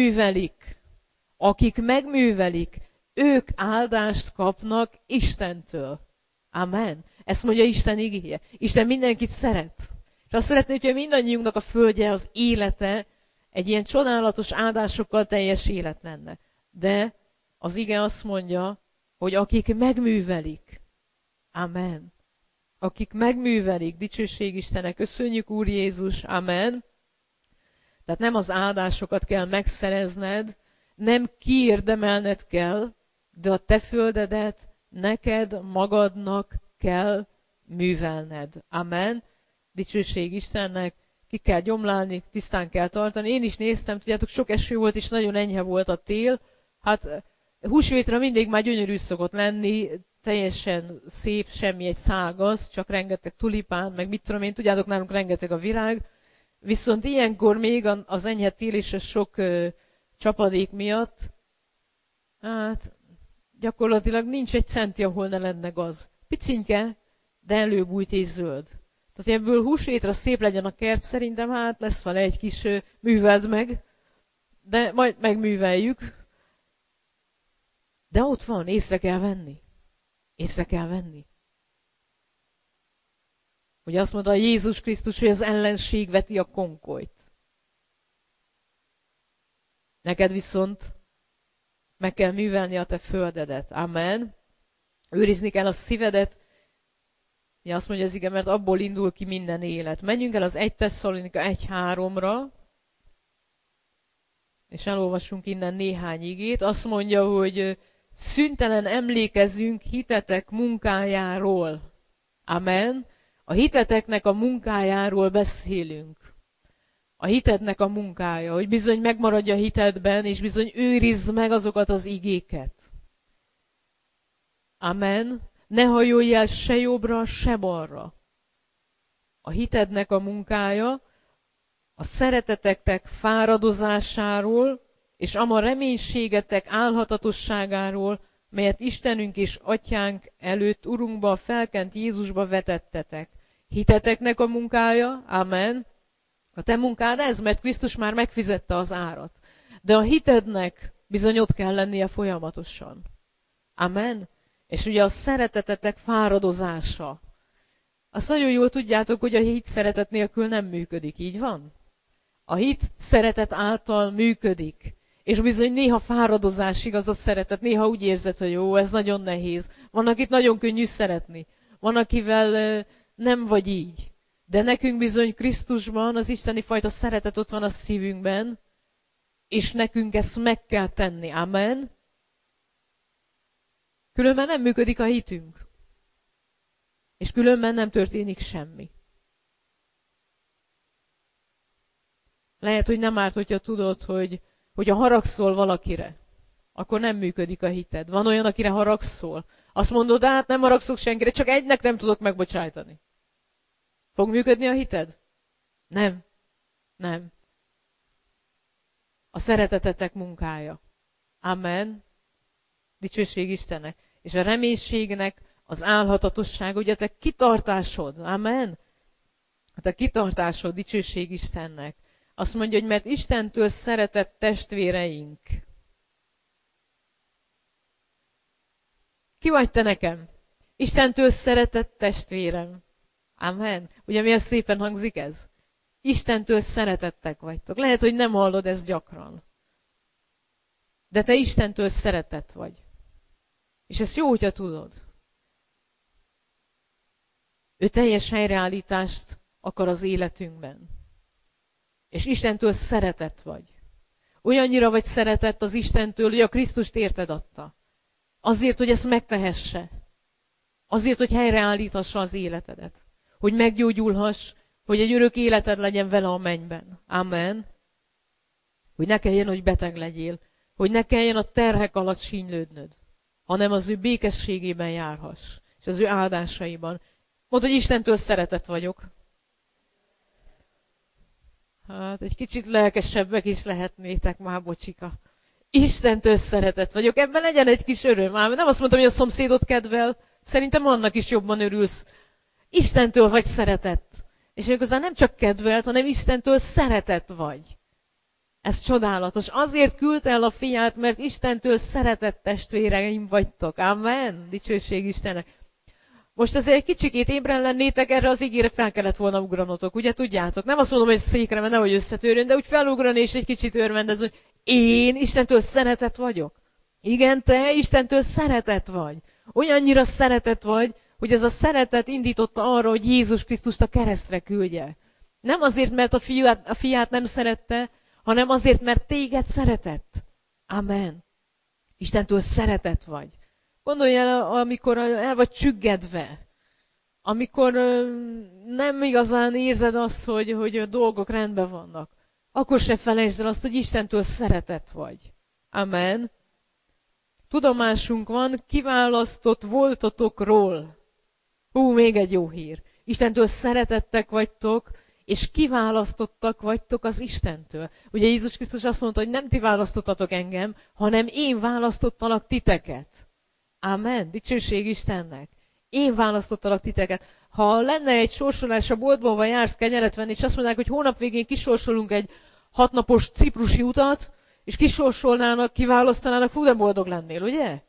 megművelik, ők áldást kapnak Istentől. Amen. Ezt mondja Isten igéje. Isten mindenkit szeret. És azt szeretné, hogy mindannyiunknak a földje, az élete egy ilyen csodálatos áldásokkal teljes élet lenne. De az ige azt mondja, hogy akik megművelik. Amen. Akik megművelik, dicsőség Istennek, köszönjük Úr Jézus, amen. Tehát nem az áldásokat kell megszerezned, nem kiérdemelned kell, de a te földedet neked magadnak kell művelned. Amen. Dicsőség Istennek, ki kell gyomlálni, tisztán kell tartani. Én is néztem, tudjátok, sok eső volt, és nagyon enyhe volt a tél. Hát húsvétra mindig már gyönyörű szokott lenni, teljesen szép, semmi egy szágaz, csak rengeteg tulipán, meg mit tudom én, tudjátok, nálunk rengeteg a virág. Viszont ilyenkor még az enyhe tél és a sok csapadék miatt, hát gyakorlatilag nincs egy centi, ahol ne lenne gaz. Picinke, de előbújt és zöld. Tehát ebből húsvétra szép legyen a kert, szerintem hát lesz vele egy kis műveld meg, de majd megműveljük. De ott van, észre kell venni. Észre kell venni. Ugye azt mondta Jézus Krisztus, hogy az ellenség veti a konkolyt. Neked viszont meg kell művelni a te földedet. Amen. Őrizni kell a szívedet. Ja, azt mondja az ige, mert abból indul ki minden élet. Menjünk el az 1 Tesszalonika 1:3-ra, és elolvassunk innen néhány igét. Azt mondja, hogy szüntelen emlékezünk hitetek munkájáról. Amen. A hiteteknek a munkájáról beszélünk. A hitednek a munkája, hogy bizony megmaradj a hitedben, és bizony őrizd meg azokat az igéket. Amen. Ne hajolj el se jobbra, se balra. A hitednek a munkája, a szeretetetek fáradozásáról, és ama reménységetek álhatatosságáról, melyet Istenünk és Atyánk előtt Urunkba, a felkent Jézusba vetettetek. Hiteteknek a munkája, amen. A te munkád ez, mert Krisztus már megfizette az árat. De a hitednek bizony ott kell lennie folyamatosan. Amen. És ugye a szeretetetek fáradozása. Azt nagyon jól tudjátok, hogy a hit szeretet nélkül nem működik, így van? A hit szeretet által működik. És bizony néha fáradozásig az a szeretet, néha úgy érzed, hogy jó, ez nagyon nehéz. Van, akit nagyon könnyű szeretni. Van, akivel nem vagy így. De nekünk bizony Krisztusban az isteni fajta szeretet ott van a szívünkben, és nekünk ezt meg kell tenni. Amen. Különben nem működik a hitünk. És különben nem történik semmi. Lehet, hogy nem árt, hogyha tudod, hogy ha haragszol valakire, akkor nem működik a hited. Van olyan, akire haragszol. Azt mondod, hát nem haragszok senkire, csak egynek nem tudok megbocsájtani. Fog működni a hited? Nem. Nem. A szeretetetek munkája. Amen. Dicsőség Istennek. És a reménységnek az álhatatosság, ugye te kitartásod. Amen. Hát a kitartásod, dicsőség Istennek. Azt mondja, hogy mert Istentől szeretett testvéreink. Ki vagy te nekem? Istentől szeretett testvérem. Amen. Ugye milyen szépen hangzik ez? Istentől szeretettek vagytok. Lehet, hogy nem hallod ezt gyakran. De te Istentől szeretett vagy. És ezt jó, hogyha tudod. Ő teljes helyreállítást akar az életünkben. És Istentől szeretett vagy. Olyannyira vagy szeretett az Istentől, hogy a Krisztust érted adta. Azért, hogy ezt megtehesse. Azért, hogy helyreállíthassa az életedet. Hogy meggyógyulhass, hogy egy örök életed legyen vele a mennyben. Amen. Hogy ne kelljen, hogy beteg legyél. Hogy ne kelljen a terhek alatt sínylődnöd. Hanem az ő békességében járhass. És az ő áldásaiban. Mondd, hogy Istentől szeretett vagyok. Hát egy kicsit lelkesebbek is lehetnétek már, bocsika. Istentől szeretett vagyok. Ebben legyen egy kis öröm. Nem azt mondtam, hogy a szomszédot kedvel. Szerintem annak is jobban örülsz. Istentől vagy szeretett. És igazán nem csak kedvelt, hanem Istentől szeretett vagy. Ez csodálatos. Azért küldte el a fiát, mert Istentől szeretett testvéreim vagytok. Amen. Dicsőség Istennek. Most azért egy kicsikét ébren lennétek, erre az ígére fel kellett volna ugranotok, ugye tudjátok? Nem azt mondom, hogy székre, mert nehogy összetörjön, de úgy felugrani és egy kicsit örvendezni, hogy én Istentől szeretett vagyok. Igen, te Istentől szeretett vagy. Olyannyira szeretett vagy, hogy ez a szeretet indította arra, hogy Jézus Krisztust a keresztre küldje. Nem azért, mert a fiát nem szerette, hanem azért, mert téged szeretett. Amen. Istentől szeretett vagy. Gondolj el, amikor el vagy csüggedve, amikor nem igazán érzed azt, hogy a dolgok rendben vannak, akkor se felejtsd el azt, hogy Istentől szeretett vagy. Amen. Tudomásunk van, kiválasztott voltatokról. Még egy jó hír. Istentől szeretettek vagytok, és kiválasztottak vagytok az Istentől. Ugye Jézus Krisztus azt mondta, hogy nem ti választottatok engem, hanem én választottalak titeket. Amen. Dicsőség Istennek. Én választottalak titeket. Ha lenne egy sorsolás a boltban, vagy jársz kenyeret venni, és azt mondják, hogy hónap végén kisorsolunk egy 6 napos ciprusi utat, és kisorsolnának, kiválasztanának, fú, de boldog lennél, ugye?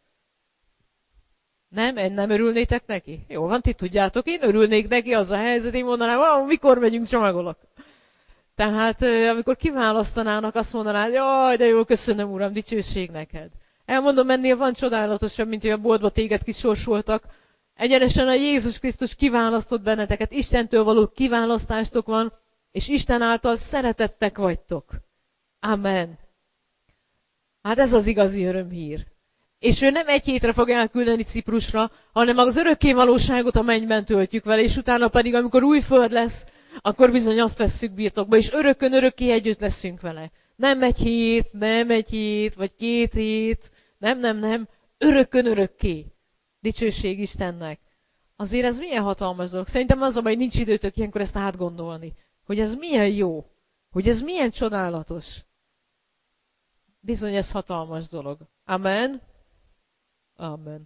Nem örülnétek neki? Jó van, ti tudjátok, én örülnék neki, az a helyzet, én mondanám, mikor megyünk, csomagolok. Tehát, amikor kiválasztanának, azt mondanád, jaj, de jó, köszönöm, Uram, dicsőség neked. Elmondom, ennél van csodálatosabb, mint hogy a boltba téged kisorsoltak. Egyenesen a Jézus Krisztus kiválasztott benneteket, Istentől való kiválasztástok van, és Isten által szeretettek vagytok. Amen. Hát ez az igazi örömhír. És ő nem egy hétre fog elküldeni Ciprusra, hanem az örökké valóságot a mennyben töltjük vele, és utána pedig, amikor új föld lesz, akkor bizony azt vesszük birtokba, és örökön örökké együtt leszünk vele. Nem egy hét, vagy 2 hét, nem, örökön örökké. Dicsőség Istennek. Azért ez milyen hatalmas dolog. Szerintem az a baj, nincs időtök ilyenkor ezt átgondolni, hogy ez milyen jó, Hogy ez milyen csodálatos. Bizony ez hatalmas dolog. Amen. Amen.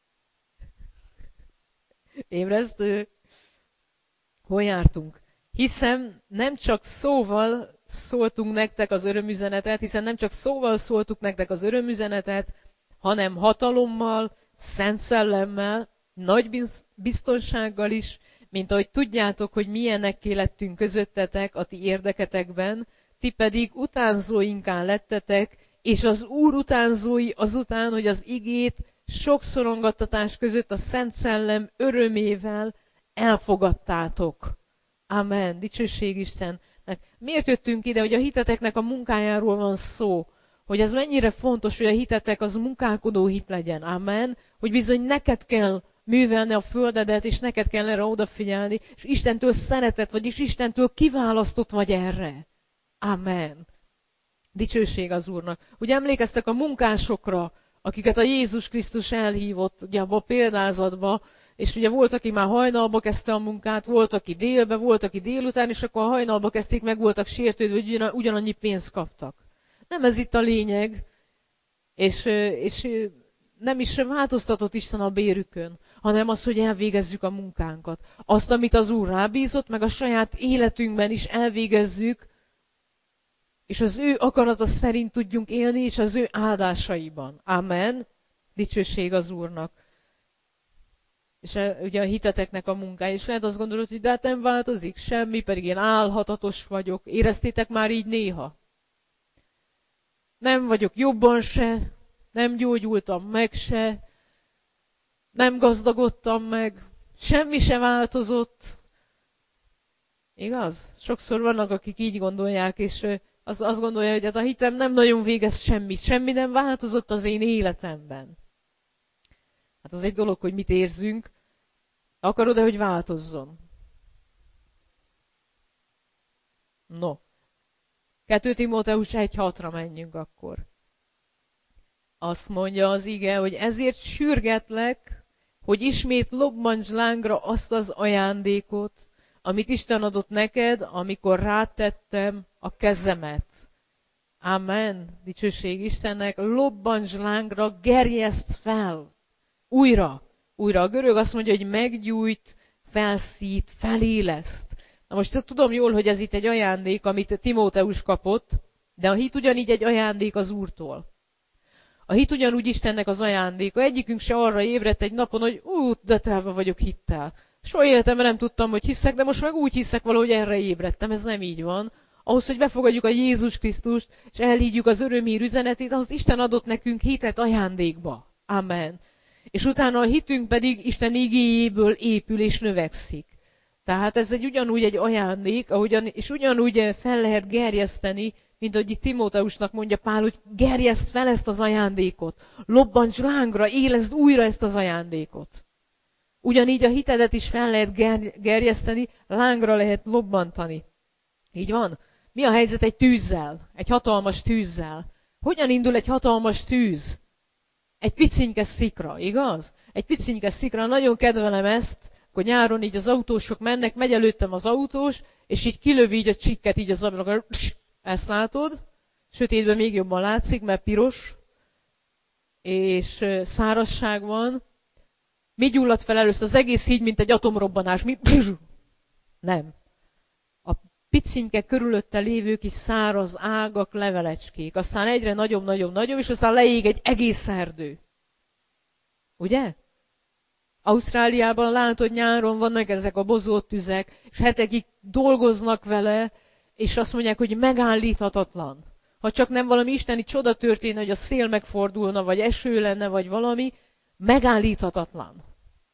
Ébresztő. Hol jártunk? Hiszem, nem csak szóval szóltunk nektek az örömüzenetet, hiszen nem csak szóval szóltuk nektek az örömüzenetet, hanem hatalommal, Szent Szellemmel, nagy biztonsággal is, mint ahogy tudjátok, hogy milyenekké lettünk közöttetek a ti érdeketekben, ti pedig utánzóinká lettetek, és az Úr utánzói azután, hogy az igét sok szorongattatás között a Szent Szellem örömével elfogadtátok. Amen. Dicsőség Istennek. Miért jöttünk ide, hogy a hiteteknek a munkájáról van szó? Hogy ez mennyire fontos, hogy a hitetek az munkálkodó hit legyen. Amen. Hogy bizony neked kell művelni a földedet, és neked kell erre odafigyelni, és Istentől szeretet vagy, és Istentől kiválasztott vagy erre. Amen. Dicsőség az Úrnak. Ugye emlékeztek a munkásokra, akiket a Jézus Krisztus elhívott, ugye abba a példázatba, és ugye volt, aki már hajnalba kezdte a munkát, volt, aki délbe, volt, aki délután, és akkor a hajnalba kezdték, meg voltak sértődve, hogy ugyanannyi pénzt kaptak. Nem ez itt a lényeg, és nem is változtatott Isten a bérükön, hanem az, hogy elvégezzük a munkánkat. Azt, amit az Úr rábízott, meg a saját életünkben is elvégezzük, és az ő akarata szerint tudjunk élni, és az ő áldásaiban. Amen. Dicsőség az Úrnak. És ugye a hiteteknek a munkája. És lehet azt gondolod, hogy de hát nem változik semmi, pedig én álhatatos vagyok. Éreztétek már így néha? Nem vagyok jobban se, nem gyógyultam meg se, nem gazdagodtam meg, semmi se változott. Igaz? Sokszor vannak, akik így gondolják, és azt gondolja, hogy hát a hitem nem nagyon végez semmit, semmi nem változott az én életemben. Hát az egy dolog, hogy mit érzünk, akarod-e, hogy változzon? No. 2 Timóteus 1:6-ra menjünk akkor. Azt mondja az ige, hogy ezért sürgetlek, hogy ismét lobbantsd lángra azt az ajándékot, amit Isten adott neked, amikor rátettem a kezemet. Amen. Dicsőség Istennek. Lobbantsd lángra, gerjeszd fel. Újra. A görög azt mondja, hogy meggyújt, felszít, feléleszt. Na most tudom jól, hogy ez itt egy ajándék, amit Timóteus kapott, de a hit ugyanígy egy ajándék az Úrtól. A hit ugyanúgy Istennek az ajándéka. Egyikünk se arra ébredt egy napon, hogy de telve vagyok hittel. Soha életemben nem tudtam, hogy hiszek, de most meg úgy hiszek valahogy erre ébredtem. Ez nem így van. Ahhoz, hogy befogadjuk a Jézus Krisztust, és elhiggyük az örömhír üzenetét, ahhoz Isten adott nekünk hitet ajándékba. Amen. És utána a hitünk pedig Isten igéjéből épül és növekszik. Tehát ez ugyanúgy egy ajándék, és ugyanúgy fel lehet gerjeszteni, mint ahogy itt Timóteusnak mondja Pál, hogy gerjeszd fel ezt az ajándékot. Lobbantsd lángra, éleszd újra ezt az ajándékot. Ugyanígy a hitedet is fel lehet gerjeszteni, lángra lehet lobbantani. Így van? Mi a helyzet egy tűzzel? Egy hatalmas tűzzel? Hogyan indul egy hatalmas tűz? Egy picinke szikra, igaz? Egy picinke szikra, nagyon kedvelem ezt, akkor nyáron így az autósok mennek, megy előttem az autós, és így kilövi így a csikket így az ablakon. Ezt látod? Sötétben még jobban látszik, mert piros, és szárazság van. Mi gyulladt fel először? Az egész így, mint egy atomrobbanás. Mi? Nem. A picinke körülötte lévő kis száraz ágak, levelecskék. Aztán egyre nagyobb, és aztán leég egy egész erdő. Ugye? Ausztráliában látod, nyáron vannak ezek a bozott tüzek, és hetekig dolgoznak vele, és azt mondják, hogy megállíthatatlan. Ha csak nem valami isteni csoda történne, hogy a szél megfordulna, vagy eső lenne, vagy valami, megállíthatatlan.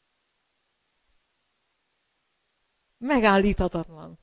Megállíthatatlan.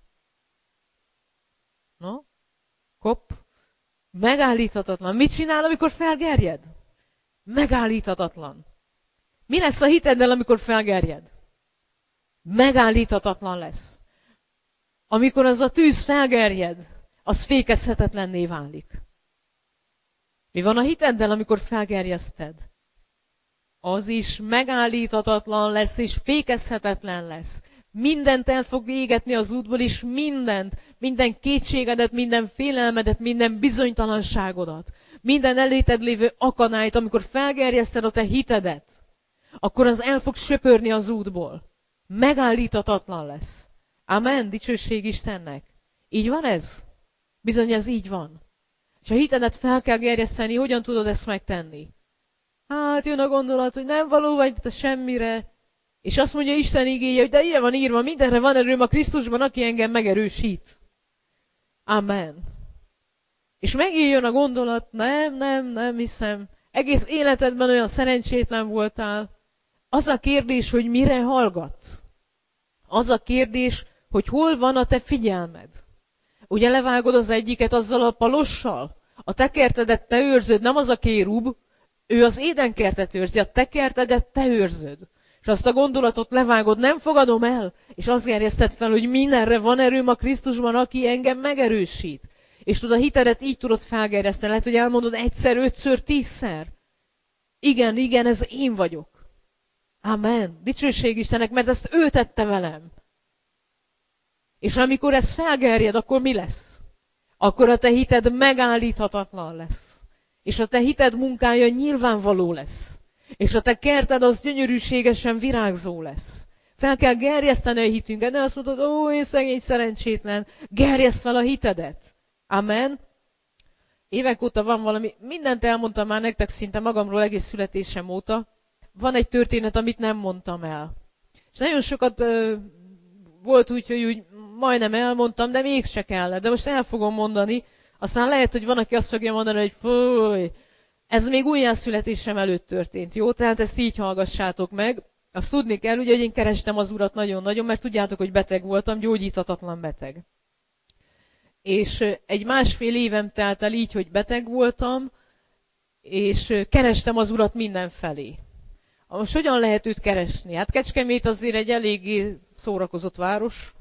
No? Kopp. Megállíthatatlan. Mit csinál, amikor felgerjed? Megállíthatatlan. Mi lesz a hiteddel, amikor felgerjed? Megállíthatatlan lesz. Amikor az a tűz felgerjed, az fékezhetetlenné válik. Mi van a hiteddel, amikor felgerjeszted? Az is megállíthatatlan lesz, és fékezhetetlen lesz. Mindent el fog égetni az útból, és minden kétségedet, minden félelmedet, minden bizonytalanságodat, minden eléted lévő akadályt, amikor felgerjeszted a te hitedet, akkor az el fog söpörni az útból. Megállíthatatlan lesz. Amen, dicsőség Istennek. Így van ez? Bizony ez így van. És a hitedet fel kell gerjeszteni, hogyan tudod ezt megtenni? Hát jön a gondolat, hogy nem való vagy te semmire. És azt mondja Isten igéje, hogy de ilyen van írva, mindenre van erőm a Krisztusban, aki engem megerősít. Amen. És megint jön a gondolat, nem hiszem. Egész életedben olyan szerencsétlen voltál. Az a kérdés, hogy mire hallgatsz. Az a kérdés, hogy hol van a te figyelmed. Ugye levágod az egyiket azzal a palossal? A te kertedet te őrzöd, nem az a kérub. Ő az édenkertet őrzi, a te kertedet te őrzöd. És azt a gondolatot levágod, nem fogadom el, és azt gerjeszted fel, hogy mindenre van erőm a Krisztusban, aki engem megerősít. És tudod, a hitedet így tudod felgerjeszteni. Lehet, hogy elmondod egyszer, 5-ször, 10-szer. Igen, ez én vagyok. Amen. Dicsőség Istennek, mert ezt ő tette velem. És amikor ez felgerjed, akkor mi lesz? Akkor a te hited megállíthatatlan lesz. És a te hited munkája nyilvánvaló lesz. És a te kerted az gyönyörűségesen virágzó lesz. Fel kell gerjeszteni a hitünket, de azt mondod, ó, én szegény szerencsétlen, gerjeszt fel a hitedet. Amen. Évek óta van valami, mindent elmondtam már nektek szinte magamról egész születésem óta. Van egy történet, amit nem mondtam el. És nagyon sokat volt úgy majdnem elmondtam, de mégse kellett. De most el fogom mondani. Aztán lehet, hogy van, aki azt fogja mondani, hogy fúj, ez még újjászületésem előtt történt, jó? Tehát ezt így hallgassátok meg. Azt tudni kell, ugye, hogy én kerestem az Urat nagyon-nagyon, mert tudjátok, hogy beteg voltam, gyógyíthatatlan beteg. És egy 1,5 évem telt el így, hogy beteg voltam, és kerestem az Urat mindenfelé. Most hogyan lehet őt keresni? Hát Kecskemét azért egy eléggé szórakozott város.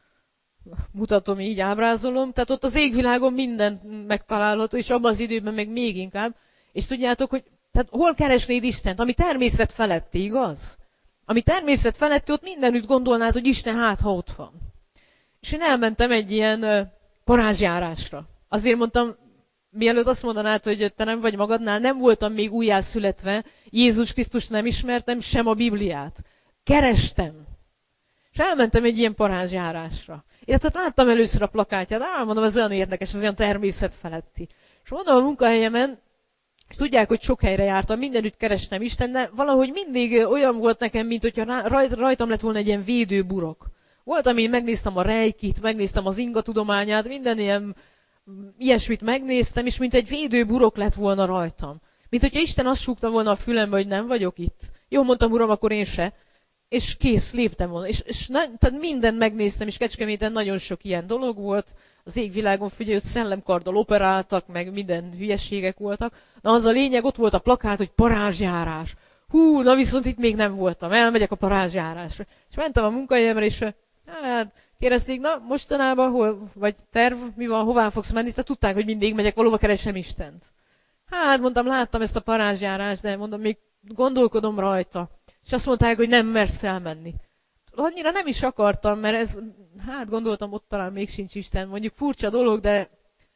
Mutatom így, ábrázolom. Tehát ott az égvilágon minden megtalálható, és abban az időben meg még inkább. És tudjátok, hogy tehát hol keresnéd Istent? Ami természet feletti, igaz? Ami természet feletti, ott mindenütt gondolnád, hogy Isten ha ott van. És én elmentem egy ilyen parázsjárásra. Azért mondtam, mielőtt azt mondanád, hogy te nem vagy magadnál, nem voltam még újjászületve, Jézus Krisztust nem ismertem, sem a Bibliát. Kerestem. És elmentem egy ilyen parázsjárásra. Illetve láttam először a plakátját, mondom, ez olyan érdekes, ez olyan természet feletti. És mondom a munkahelyemen, és tudják, hogy sok helyre jártam, mindenütt kerestem Isten, de valahogy mindig olyan volt nekem, mint hogyha rajtam lett volna egy ilyen védőburok. Volt, amin megnéztem a rejkit, megnéztem az inga tudományát, minden ilyen ilyesmit megnéztem, és mint egy védőburok lett volna rajtam. Mint hogyha Isten azt súgta volna a fülembe, hogy nem vagyok itt. Jó, mondtam, Uram, akkor én se. És kész, léptem volna. Tehát mindent megnéztem, és Kecskeméten nagyon sok ilyen dolog volt. Az égvilágon figyelj, hogy szellemkarddal operáltak, meg minden hülyeségek voltak. Na az a lényeg, ott volt a plakát, hogy parázsjárás. Hú, na viszont itt még nem voltam, elmegyek a parázsjárásra. És mentem a munkahelyemre, és hát kérdezték, na mostanában hol, vagy terv, mi van, hová fogsz menni? Tehát tudták, hogy mindig megyek, valóban keresem Istent. Hát mondtam, láttam ezt a parázsjárást, de mondom, még gondolkodom rajta. És azt mondták, hogy nem mersz elmenni. Annyira nem is akartam, mert ez, hát gondoltam, ott talán még sincs Isten. Mondjuk furcsa dolog, de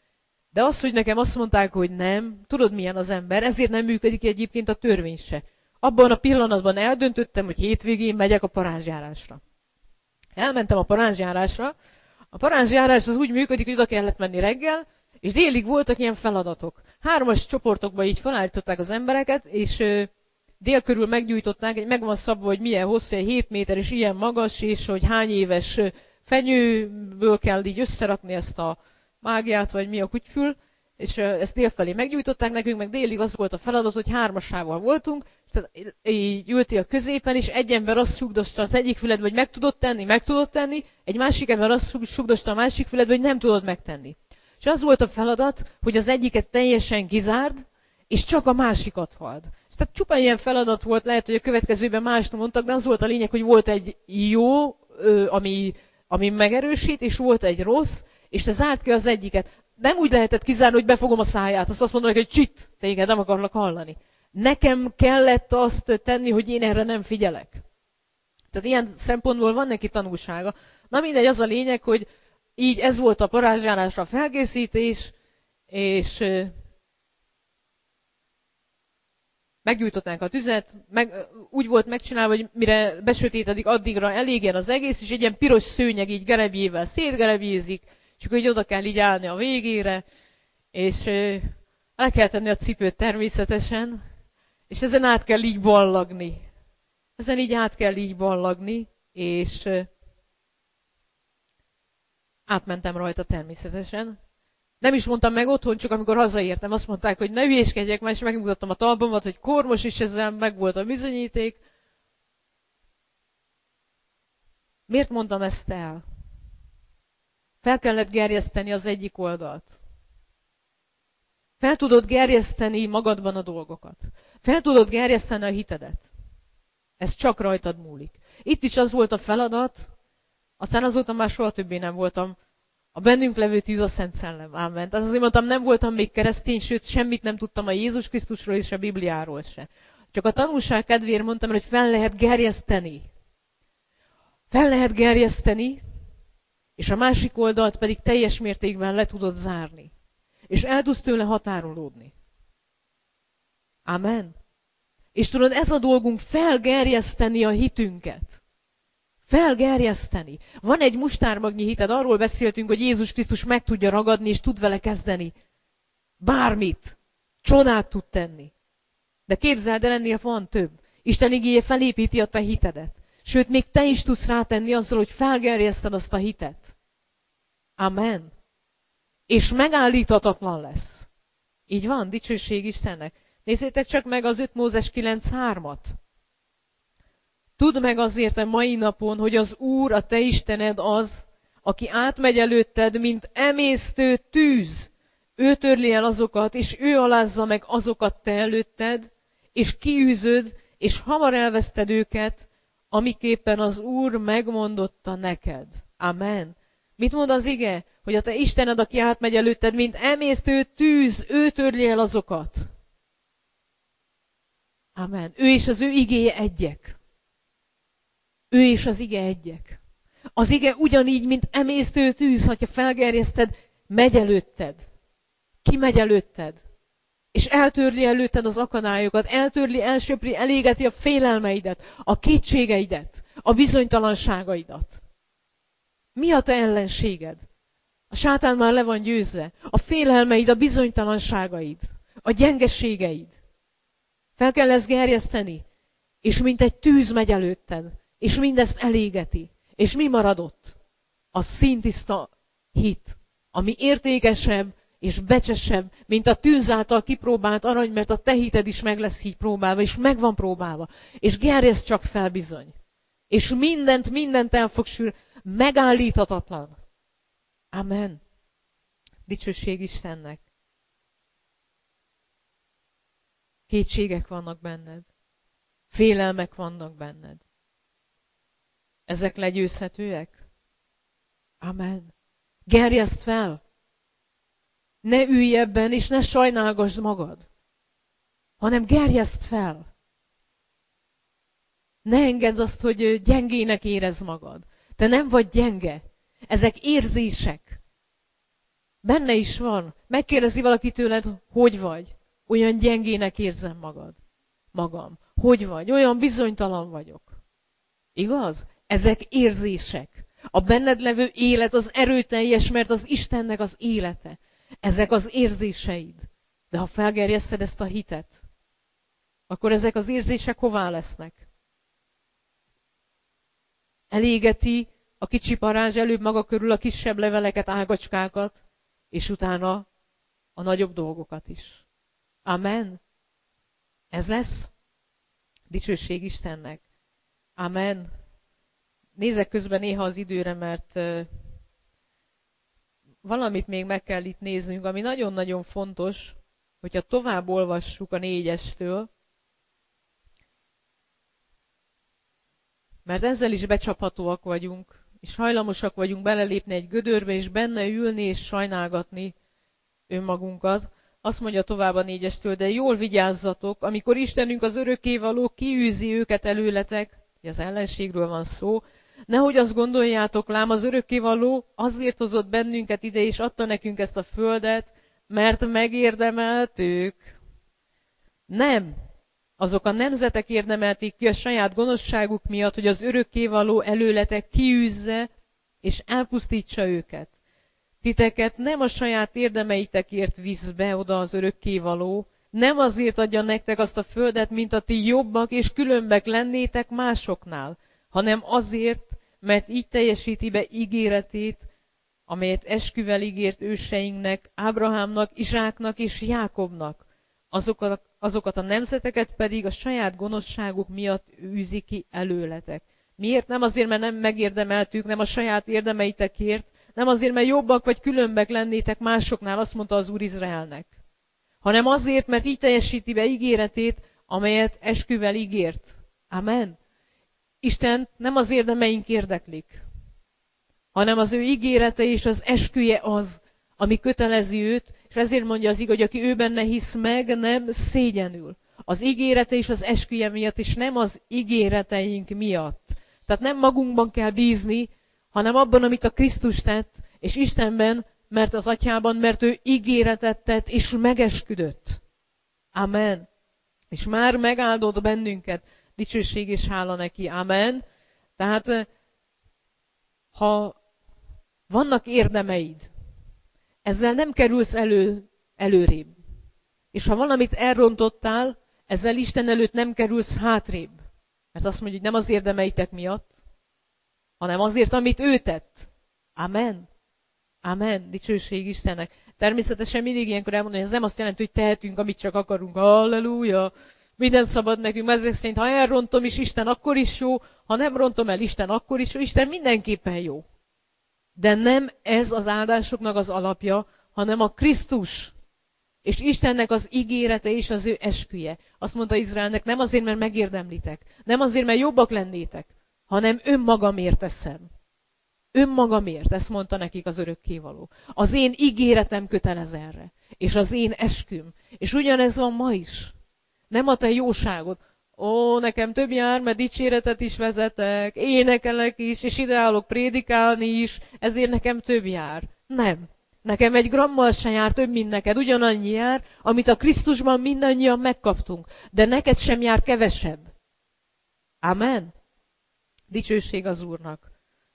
az, hogy nekem azt mondták, hogy nem, tudod milyen az ember, ezért nem működik egyébként a törvény se. Abban a pillanatban eldöntöttem, hogy hétvégén megyek a parázsjárásra. Elmentem a parázsjárásra. A parázsjárás az úgy működik, hogy oda kellett menni reggel, és délig voltak ilyen feladatok. 3-as csoportokba így felállították az embereket, és dél körül meggyújtották, meg van szabva, hogy milyen hosszú, 7 méter és ilyen magas, és hogy hány éves fenyőből kell így összerakni ezt a mágiát, vagy mi a kutyfül, és ezt délfelé meggyújtották nekünk, meg délig az volt a feladat, hogy 3-asával voltunk, és tehát így ültél a középen, és egy ember azt sugdosta az egyik füledbe, hogy meg tudod tenni, egy másik ember azt sugdosta a másik füledbe, hogy nem tudod megtenni. És az volt a feladat, hogy az egyiket teljesen kizárd, és csak a másikat halld. És tehát csupa ilyen feladat volt, lehet, hogy a következőben mást mondtak, de az volt a lényeg, hogy volt egy jó, ami megerősít, és volt egy rossz, és te zárd ki az egyiket. Nem úgy lehetett kizárni, hogy befogom a száját, azt mondanak, hogy csit, téged nem akarlak hallani. Nekem kellett azt tenni, hogy én erre nem figyelek. Tehát ilyen szempontból van neki tanulsága. Na mindegy, az a lényeg, hogy így ez volt a parázsjárásra a felkészítés, és meggyújtották a tüzet, úgy volt megcsinálva, hogy mire besötétedik, addigra elégjen az egész, és egy ilyen piros szőnyeg így gerebjével szétgerebjézik, és akkor így oda kell így állni a végére, és el kell tenni a cipőt természetesen, és ezen át kell így ballagni. Ezen így át kell így ballagni, és átmentem rajta természetesen. Nem is mondtam meg otthon, csak amikor hazaértem, azt mondták, hogy ne hülyéskedjek már, és megmutattam a talpamat, hogy kormos, és ezzel meg volt a bizonyíték. Miért mondtam ezt el? Fel kellett gerjeszteni az egyik oldalt. Fel tudod gerjeszteni magadban a dolgokat. Fel tudod gerjeszteni a hitedet. Ez csak rajtad múlik. Itt is az volt a feladat, aztán azóta már soha többé nem voltam. A bennünk levő tűz a Szent Szellem. Ámen. Tehát azért mondtam, nem voltam még keresztény, sőt, semmit nem tudtam a Jézus Krisztusról és a Bibliáról se. Csak a tanulság kedvéért mondtam, hogy fel lehet gerjeszteni. Fel lehet gerjeszteni, és a másik oldalt pedig teljes mértékben le tudod zárni. És el tudsz tőle határolódni. Amen. És tudod, ez a dolgunk felgerjeszteni a hitünket. Felgerjeszteni. Van egy mustármagnyi hited, arról beszéltünk, hogy Jézus Krisztus meg tudja ragadni, és tud vele kezdeni. Bármit. Csodát tud tenni. De képzeld el, ennél van több. Isten igéje felépíti a te hitedet. Sőt, még te is tudsz rátenni azzal, hogy felgerjeszted azt a hitet. Amen. És megállíthatatlan lesz. Így van, dicsőség Istennek. Nézzétek csak meg az 5 Mózes 9:3-at. Tudd meg azért a mai napon, hogy az Úr, a te Istened az, aki átmegy előtted, mint emésztő tűz. Ő törli el azokat, és ő alázza meg azokat te előtted, és kiűzöd, és hamar elveszted őket, amiképpen az Úr megmondotta neked. Amen. Mit mond az ige? Hogy a te Istened, aki átmegy előtted, mint emésztő tűz, ő törli el azokat. Amen. Ő és az ő igéje egyek. Ő és az ige egyek. Az ige ugyanígy, mint emésztő tűz, hogyha felgerjeszted, megy előtted. Ki megy előtted? És eltörli előtted az akadályokat, eltörli, elsöpri, elégeti a félelmeidet, a kétségeidet, a bizonytalanságaidat. Mi a te ellenséged? A sátán már le van győzve. A félelmeid, a bizonytalanságaid, a gyengeségeid. Fel kell ezt gerjeszteni, és mint egy tűz megy előtted, és mindezt elégeti. És mi maradott? A színtiszta hit, ami értékesebb és becsesebb, mint a tűz által kipróbált arany, mert a te hited is meg lesz így próbálva, és meg van próbálva. És gerjeszt csak fel bizony. És mindent el fog sűrni. Megállíthatatlan. Amen. Dicsőség Istennek. Kétségek vannak benned. Félelmek vannak benned. Ezek legyőzhetőek? Amen. Gerjeszd fel. Ne ülj ebben, és ne sajnálgasd magad, hanem gerjeszd fel. Ne engedd azt, hogy gyengének érezd magad. Te nem vagy gyenge. Ezek érzések. Benne is van. Megkérdezi valaki tőled, hogy vagy? Olyan gyengének érzem magam. Hogy vagy? Olyan bizonytalan vagyok. Igaz? Ezek érzések. A benned levő élet az erőteljes, mert az Istennek az élete. Ezek az érzéseid. De ha felgerjeszted ezt a hitet, akkor ezek az érzések hová lesznek? Elégeti a kicsi parázs előbb maga körül a kisebb leveleket, ágacskákat, és utána a nagyobb dolgokat is. Amen. Ez lesz? Dicsőség Istennek. Amen. Nézek közben néha az időre, mert valamit még meg kell itt néznünk, ami nagyon-nagyon fontos, hogyha tovább olvassuk a 4-estől, mert ezzel is becsaphatóak vagyunk, és hajlamosak vagyunk belelépni egy gödörbe, és benne ülni, és sajnálgatni önmagunkat. Azt mondja tovább a 4-estől, de jól vigyázzatok, amikor Istenünk az örökkévaló kiűzi őket előletek, hogy az ellenségről van szó. Nehogy azt gondoljátok, lám az örökkévaló azért hozott bennünket ide, és adta nekünk ezt a földet, mert megérdemeltük. Nem. Azok a nemzetek érdemelték ki a saját gonoszságuk miatt, hogy az örökkévaló előletek kiűzze, és elpusztítsa őket. Titeket nem a saját érdemeitekért visz be oda az örökkévaló, nem azért adja nektek azt a földet, mint a ti jobbak és különbek lennétek másoknál, hanem azért, mert így teljesíti be ígéretét, amelyet esküvel ígért őseinknek, Ábrahámnak, Izsáknak és Jákobnak. Azokat a nemzeteket pedig a saját gonoszságuk miatt űzi ki előletek. Miért? Nem azért, mert nem megérdemeltük, nem a saját érdemeitekért, nem azért, mert jobbak vagy különbek lennétek másoknál, azt mondta az Úr Izraelnek, hanem azért, mert így teljesíti be ígéretét, amelyet esküvel ígért. Amen. Isten nem az érdemeink érdeklik, hanem az ő ígérete és az esküje az, ami kötelezi őt, és ezért mondja az ige, hogy aki ő benne hisz meg, nem szégyenül. Az ígérete és az esküje miatt, és nem az ígéreteink miatt. Tehát nem magunkban kell bízni, hanem abban, amit a Krisztus tett, és Istenben, mert az Atyában, mert ő ígéretet tett, és megesküdött. Amen. És már megáldott bennünket. Dicsőség és hála neki. Amen. Tehát, ha vannak érdemeid, ezzel nem kerülsz előrébb. És ha valamit elrontottál, ezzel Isten előtt nem kerülsz hátrébb. Mert azt mondja, hogy nem az érdemeitek miatt, hanem azért, amit ő tett. Amen. Amen. Dicsőség Istennek. Természetesen mindig ilyenkor elmondani, hogy ez nem azt jelenti, hogy tehetünk, amit csak akarunk. Halleluja. Minden szabad nekünk. Ezek szerint, ha elrontom is, Isten akkor is jó. Ha nem rontom el, Isten akkor is jó. Isten mindenképpen jó. De nem ez az áldásoknak az alapja, hanem a Krisztus. És Istennek az ígérete és az ő esküje. Azt mondta Izraelnek, nem azért, mert megérdemlitek. Nem azért, mert jobbak lennétek, hanem önmagamért teszem. Önmagamért, ezt mondta nekik az örökkévaló. Az én ígéretem kötelez erre. És az én esküm. És ugyanez van ma is. Nem a te jóságod. Ó, nekem több jár, mert dicséretet is vezetek, énekelek is, és ide állok prédikálni is, ezért nekem több jár. Nem. Nekem egy grammal se jár több, mint neked. Ugyanannyi jár, amit a Krisztusban mindannyian megkaptunk. De neked sem jár kevesebb. Amen. Dicsőség az Úrnak.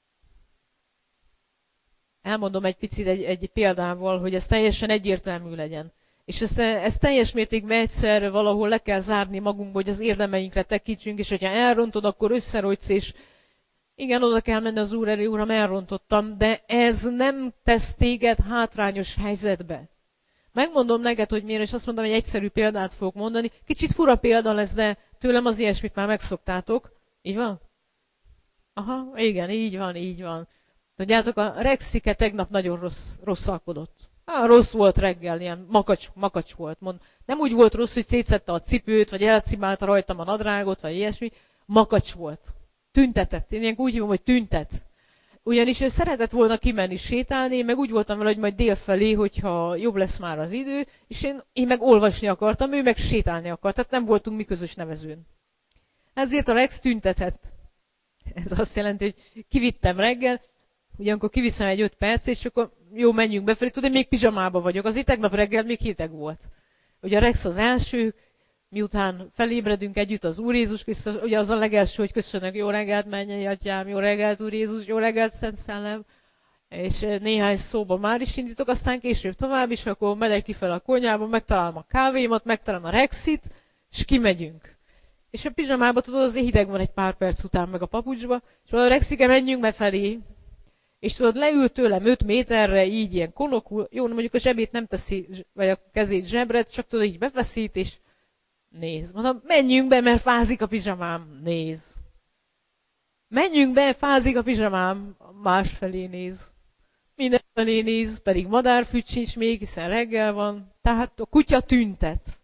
Elmondom egy picit egy példával, hogy ez teljesen egyértelmű legyen. És ezt teljes mértékben egyszer valahol le kell zárni magunkba, hogy az érdemeinkre tekintsünk, és hogyha elrontod, akkor összerogysz, és igen, oda kell menni az Úr elé, Uram, elrontottam, de ez nem tesz téged hátrányos helyzetbe. Megmondom neked, hogy miért, és azt mondom, hogy egy egyszerű példát fogok mondani. Kicsit fura példa lesz, de tőlem az ilyesmit már megszoktátok. Így van? Aha, igen, így van, így van. Tudjátok, a Rexike tegnap nagyon rosszalkodott. Rossz volt reggel, ilyen makacs volt. Nem úgy volt rossz, hogy szétszedte a cipőt, vagy elcibálta rajtam a nadrágot, vagy ilyesmi. Makacs volt. Tüntetett. Én ilyenkor úgy hívom, hogy tüntet. Ugyanis ő szeretett volna kimenni sétálni, én meg úgy voltam vele, hogy majd délfelé, hogyha jobb lesz már az idő, és én meg olvasni akartam, ő meg sétálni akart, tehát nem voltunk mi közös nevezőn. Ezért a Rex tüntetett. Ez azt jelenti, hogy kivittem reggel, ugyanakkor kiviszem egy 5 perc, és akkor jó, menjünk befelé. Tudod, még pizsamába vagyok. Azért tegnap reggel még hideg volt. Ugye a Rex az első, miután felébredünk együtt az Úr Jézus Krisztus, ugye az a legelső, hogy köszönök, jó reggelt, mennyei atyám, jó reggelt, Úr Jézus, jó reggelt, Szent Szellem, és néhány szóban már is indítok, aztán később tovább is, akkor megyek kifele a konyhába, megtalálom a kávémat, megtalálom a Rexit, és kimegyünk. És a pizsamába, tudod, azért hideg van egy pár perc után meg a papucsba, és a Rexike, menjünk befelé. És tudod, leül tőlem 5 méterre, így ilyen konokul, jó, mondjuk a zsebét nem teszi, vagy a kezét zsebret, csak tudod, így befeszít, és néz. Mondom, menjünk be, mert fázik a pizsamám. Néz. Menjünk be, fázik a pizsamám. Másfelé néz. Mindenfelé néz, pedig madárfügy sincs még, hiszen reggel van. Tehát a kutya tüntet.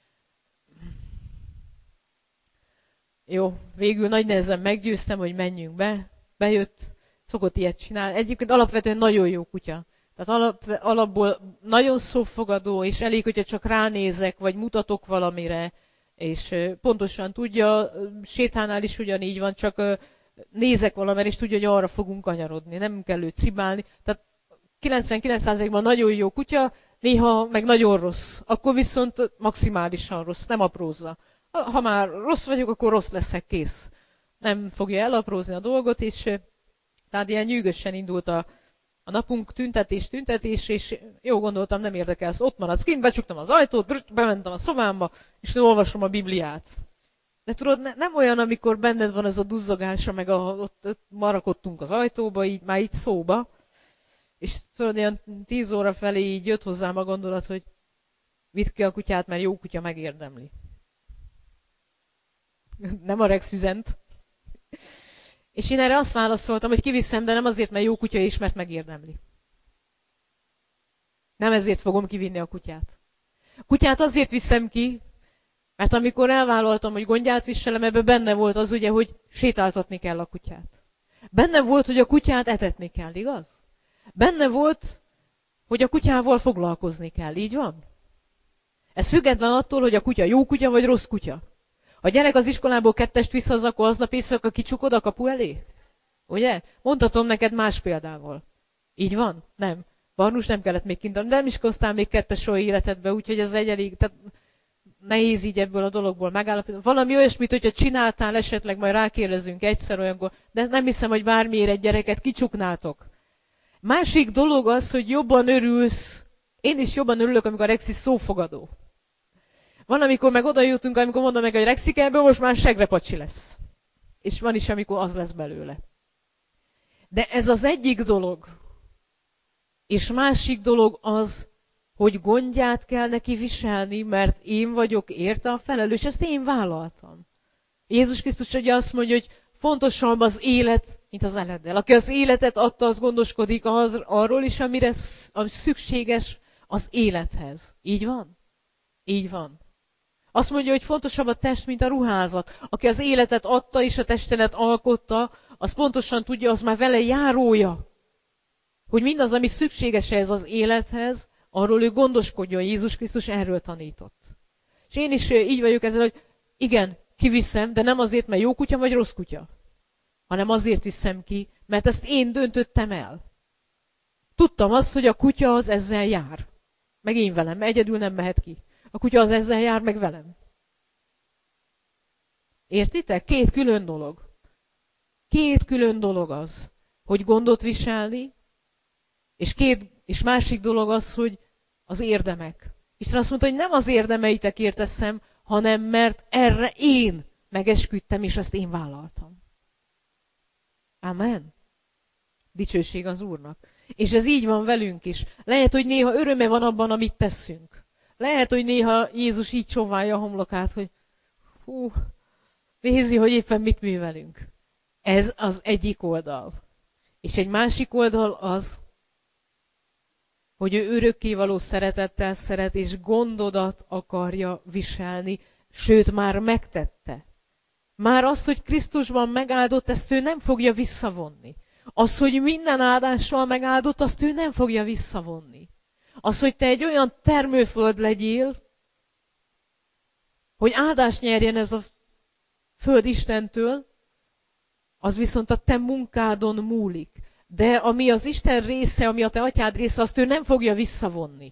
Jó, végül nagy nehezen meggyőztem, hogy menjünk be. Bejött, szokott ilyet csinálni. Egyébként alapvetően nagyon jó kutya. Tehát alapból nagyon szófogadó, és elég, hogyha csak ránézek, vagy mutatok valamire, és pontosan tudja, Sétánál is ugyanígy van, csak nézek valamerre, és tudja, hogy arra fogunk kanyarodni, nem kell őt cibálni. Tehát 99%-ban nagyon jó kutya, néha meg nagyon rossz. Akkor viszont maximálisan rossz, nem aprózza. Ha már rossz vagyok, akkor rossz leszek, kész. Nem fogja elaprózni a dolgot, és tehát ilyen nyűgösen indult a napunk, tüntetés, és jó gondoltam, nem érdekelsz, ott maradsz kint, becsuktam az ajtót, bementem a szobámba, és olvasom a Bibliát. De tudod, nem olyan, amikor benned van ez a duzzogása, meg ott marakodtunk az ajtóba, már így szóba, és tudod, ilyen 10 óra felé így jött hozzám a gondolat, hogy vidd ki a kutyát, mert jó kutya megérdemli. Nem a Rex üzent. És én erre azt válaszoltam, hogy kiviszem, de nem azért, mert jó kutya is, mert megérdemli. Nem ezért fogom kivinni a kutyát. A kutyát azért viszem ki, mert amikor elvállaltam, hogy gondját viselem, ebben benne volt az ugye, hogy sétáltatni kell a kutyát. Benne volt, hogy a kutyát etetni kell, igaz? Benne volt, hogy a kutyával foglalkozni kell, így van? Ez független attól, hogy a kutya jó kutya vagy rossz kutya. Ha a gyerek az iskolából 2-est visz haza, akkor aznap éjszaka kicsukod a kapu elé? Ugye? Mondhatom neked más példával. Így van? Nem. Barnus nem kellett még kint, de nem iskoltál még 2 soha életedbe, úgyhogy ez egy elég, tehát nehéz így ebből a dologból megállapítani. Valami olyasmit, hogyha csináltál, esetleg majd rákérdezünk egyszer olyankor, de nem hiszem, hogy bármiért egy gyereket kicsuknátok. Másik dolog az, hogy jobban örülsz, én is jobban örülök, amikor a Rexi szófogadó. Van, amikor meg oda jutunk, amikor mondom meg, hogy Rexike, ebből most már segrepacsi lesz. És van is, amikor az lesz belőle. De ez az egyik dolog. És másik dolog az, hogy gondját kell neki viselni, mert én vagyok érte a felelős, ezt én vállaltam. Jézus Krisztus ugye azt mondja, hogy fontosabb az élet, mint az eleddel. Aki az életet adta, az gondoskodik arról is, amire szükséges az élethez. Így van? Így van. Azt mondja, hogy fontosabb a test, mint a ruházat. Aki az életet adta és a testenet alkotta, az pontosan tudja, az már vele járója. Hogy mindaz, ami szükséges ez az élethez, arról ő gondoskodjon. Jézus Krisztus erről tanított. És én is így vagyok ezzel, hogy igen, kiviszem, de nem azért, mert jó kutya vagy rossz kutya, hanem azért viszem ki, mert ezt én döntöttem el. Tudtam azt, hogy a kutya az ezzel jár. Meg én velem, egyedül nem mehet ki. A kutya az ezzel jár, meg velem. Értitek? 2 külön dolog. 2 külön dolog az, hogy gondot viselni, és másik dolog az, hogy az érdemek. Isten azt mondta, hogy nem az érdemeitekért teszem, hanem mert erre én megesküdtem, és ezt én vállaltam. Amen. Dicsőség az Úrnak. És ez így van velünk is. Lehet, hogy néha öröme van abban, amit teszünk. Lehet, hogy néha Jézus így csóválja a homlokát, hogy nézi, hogy éppen mit művelünk. Ez az egyik oldal. És egy másik oldal az, hogy ő örökkévaló szeretettel szeret, és gondodat akarja viselni, sőt, már megtette. Már az, hogy Krisztusban megáldott, ezt ő nem fogja visszavonni. Az, hogy minden áldással megáldott, azt ő nem fogja visszavonni. Az, hogy te egy olyan termőföld legyél, hogy áldást nyerjen ez a föld Istentől, az viszont a te munkádon múlik. De ami az Isten része, ami a te atyád része, azt ő nem fogja visszavonni.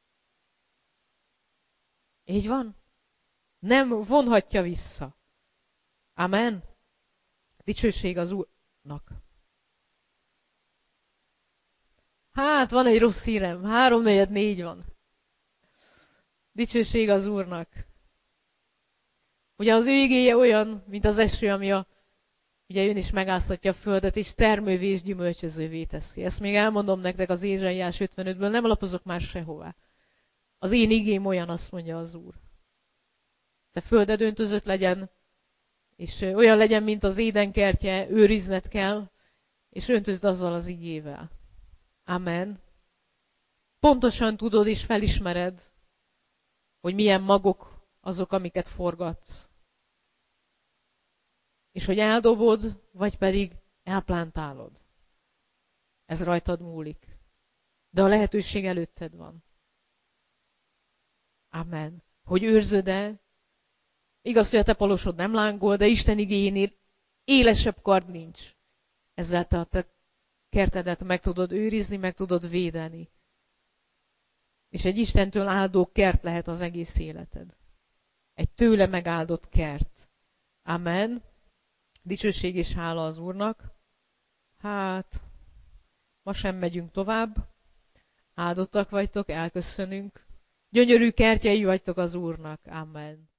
Így van? Nem vonhatja vissza. Amen. Dicsőség az Úrnak. Hát, van egy rossz hírem. 3-4 van. Dicsőség az Úrnak. Ugye az ő igéje olyan, mint az eső, ami ugye jön is megáztatja a földet, és termővé és gyümölcsözővé teszi. Ezt még elmondom nektek az Ézsaiás 55-ből, nem lapozok már sehová. Az én igém olyan, azt mondja az Úr. Te földed öntözött legyen, és olyan legyen, mint az édenkertje, őrizned kell, és öntözd azzal az igével. Amen. Pontosan tudod és felismered, hogy milyen magok azok, amiket forgatsz. És hogy eldobod, vagy pedig elplántálod. Ez rajtad múlik. De a lehetőség előtted van. Amen. Hogy őrzöd-e, Igaz, hogy a te palosod nem lángol, de Isten igényénél élesebb kard nincs. Ezzel te a te kertedet meg tudod őrizni, meg tudod védeni. És egy Istentől áldó kert lehet az egész életed. Egy tőle megáldott kert. Amen. Dicsőség és hála az Úrnak. Hát, ma sem megyünk tovább. Áldottak vagytok, elköszönünk. Gyönyörű kertjei vagytok az Úrnak. Amen.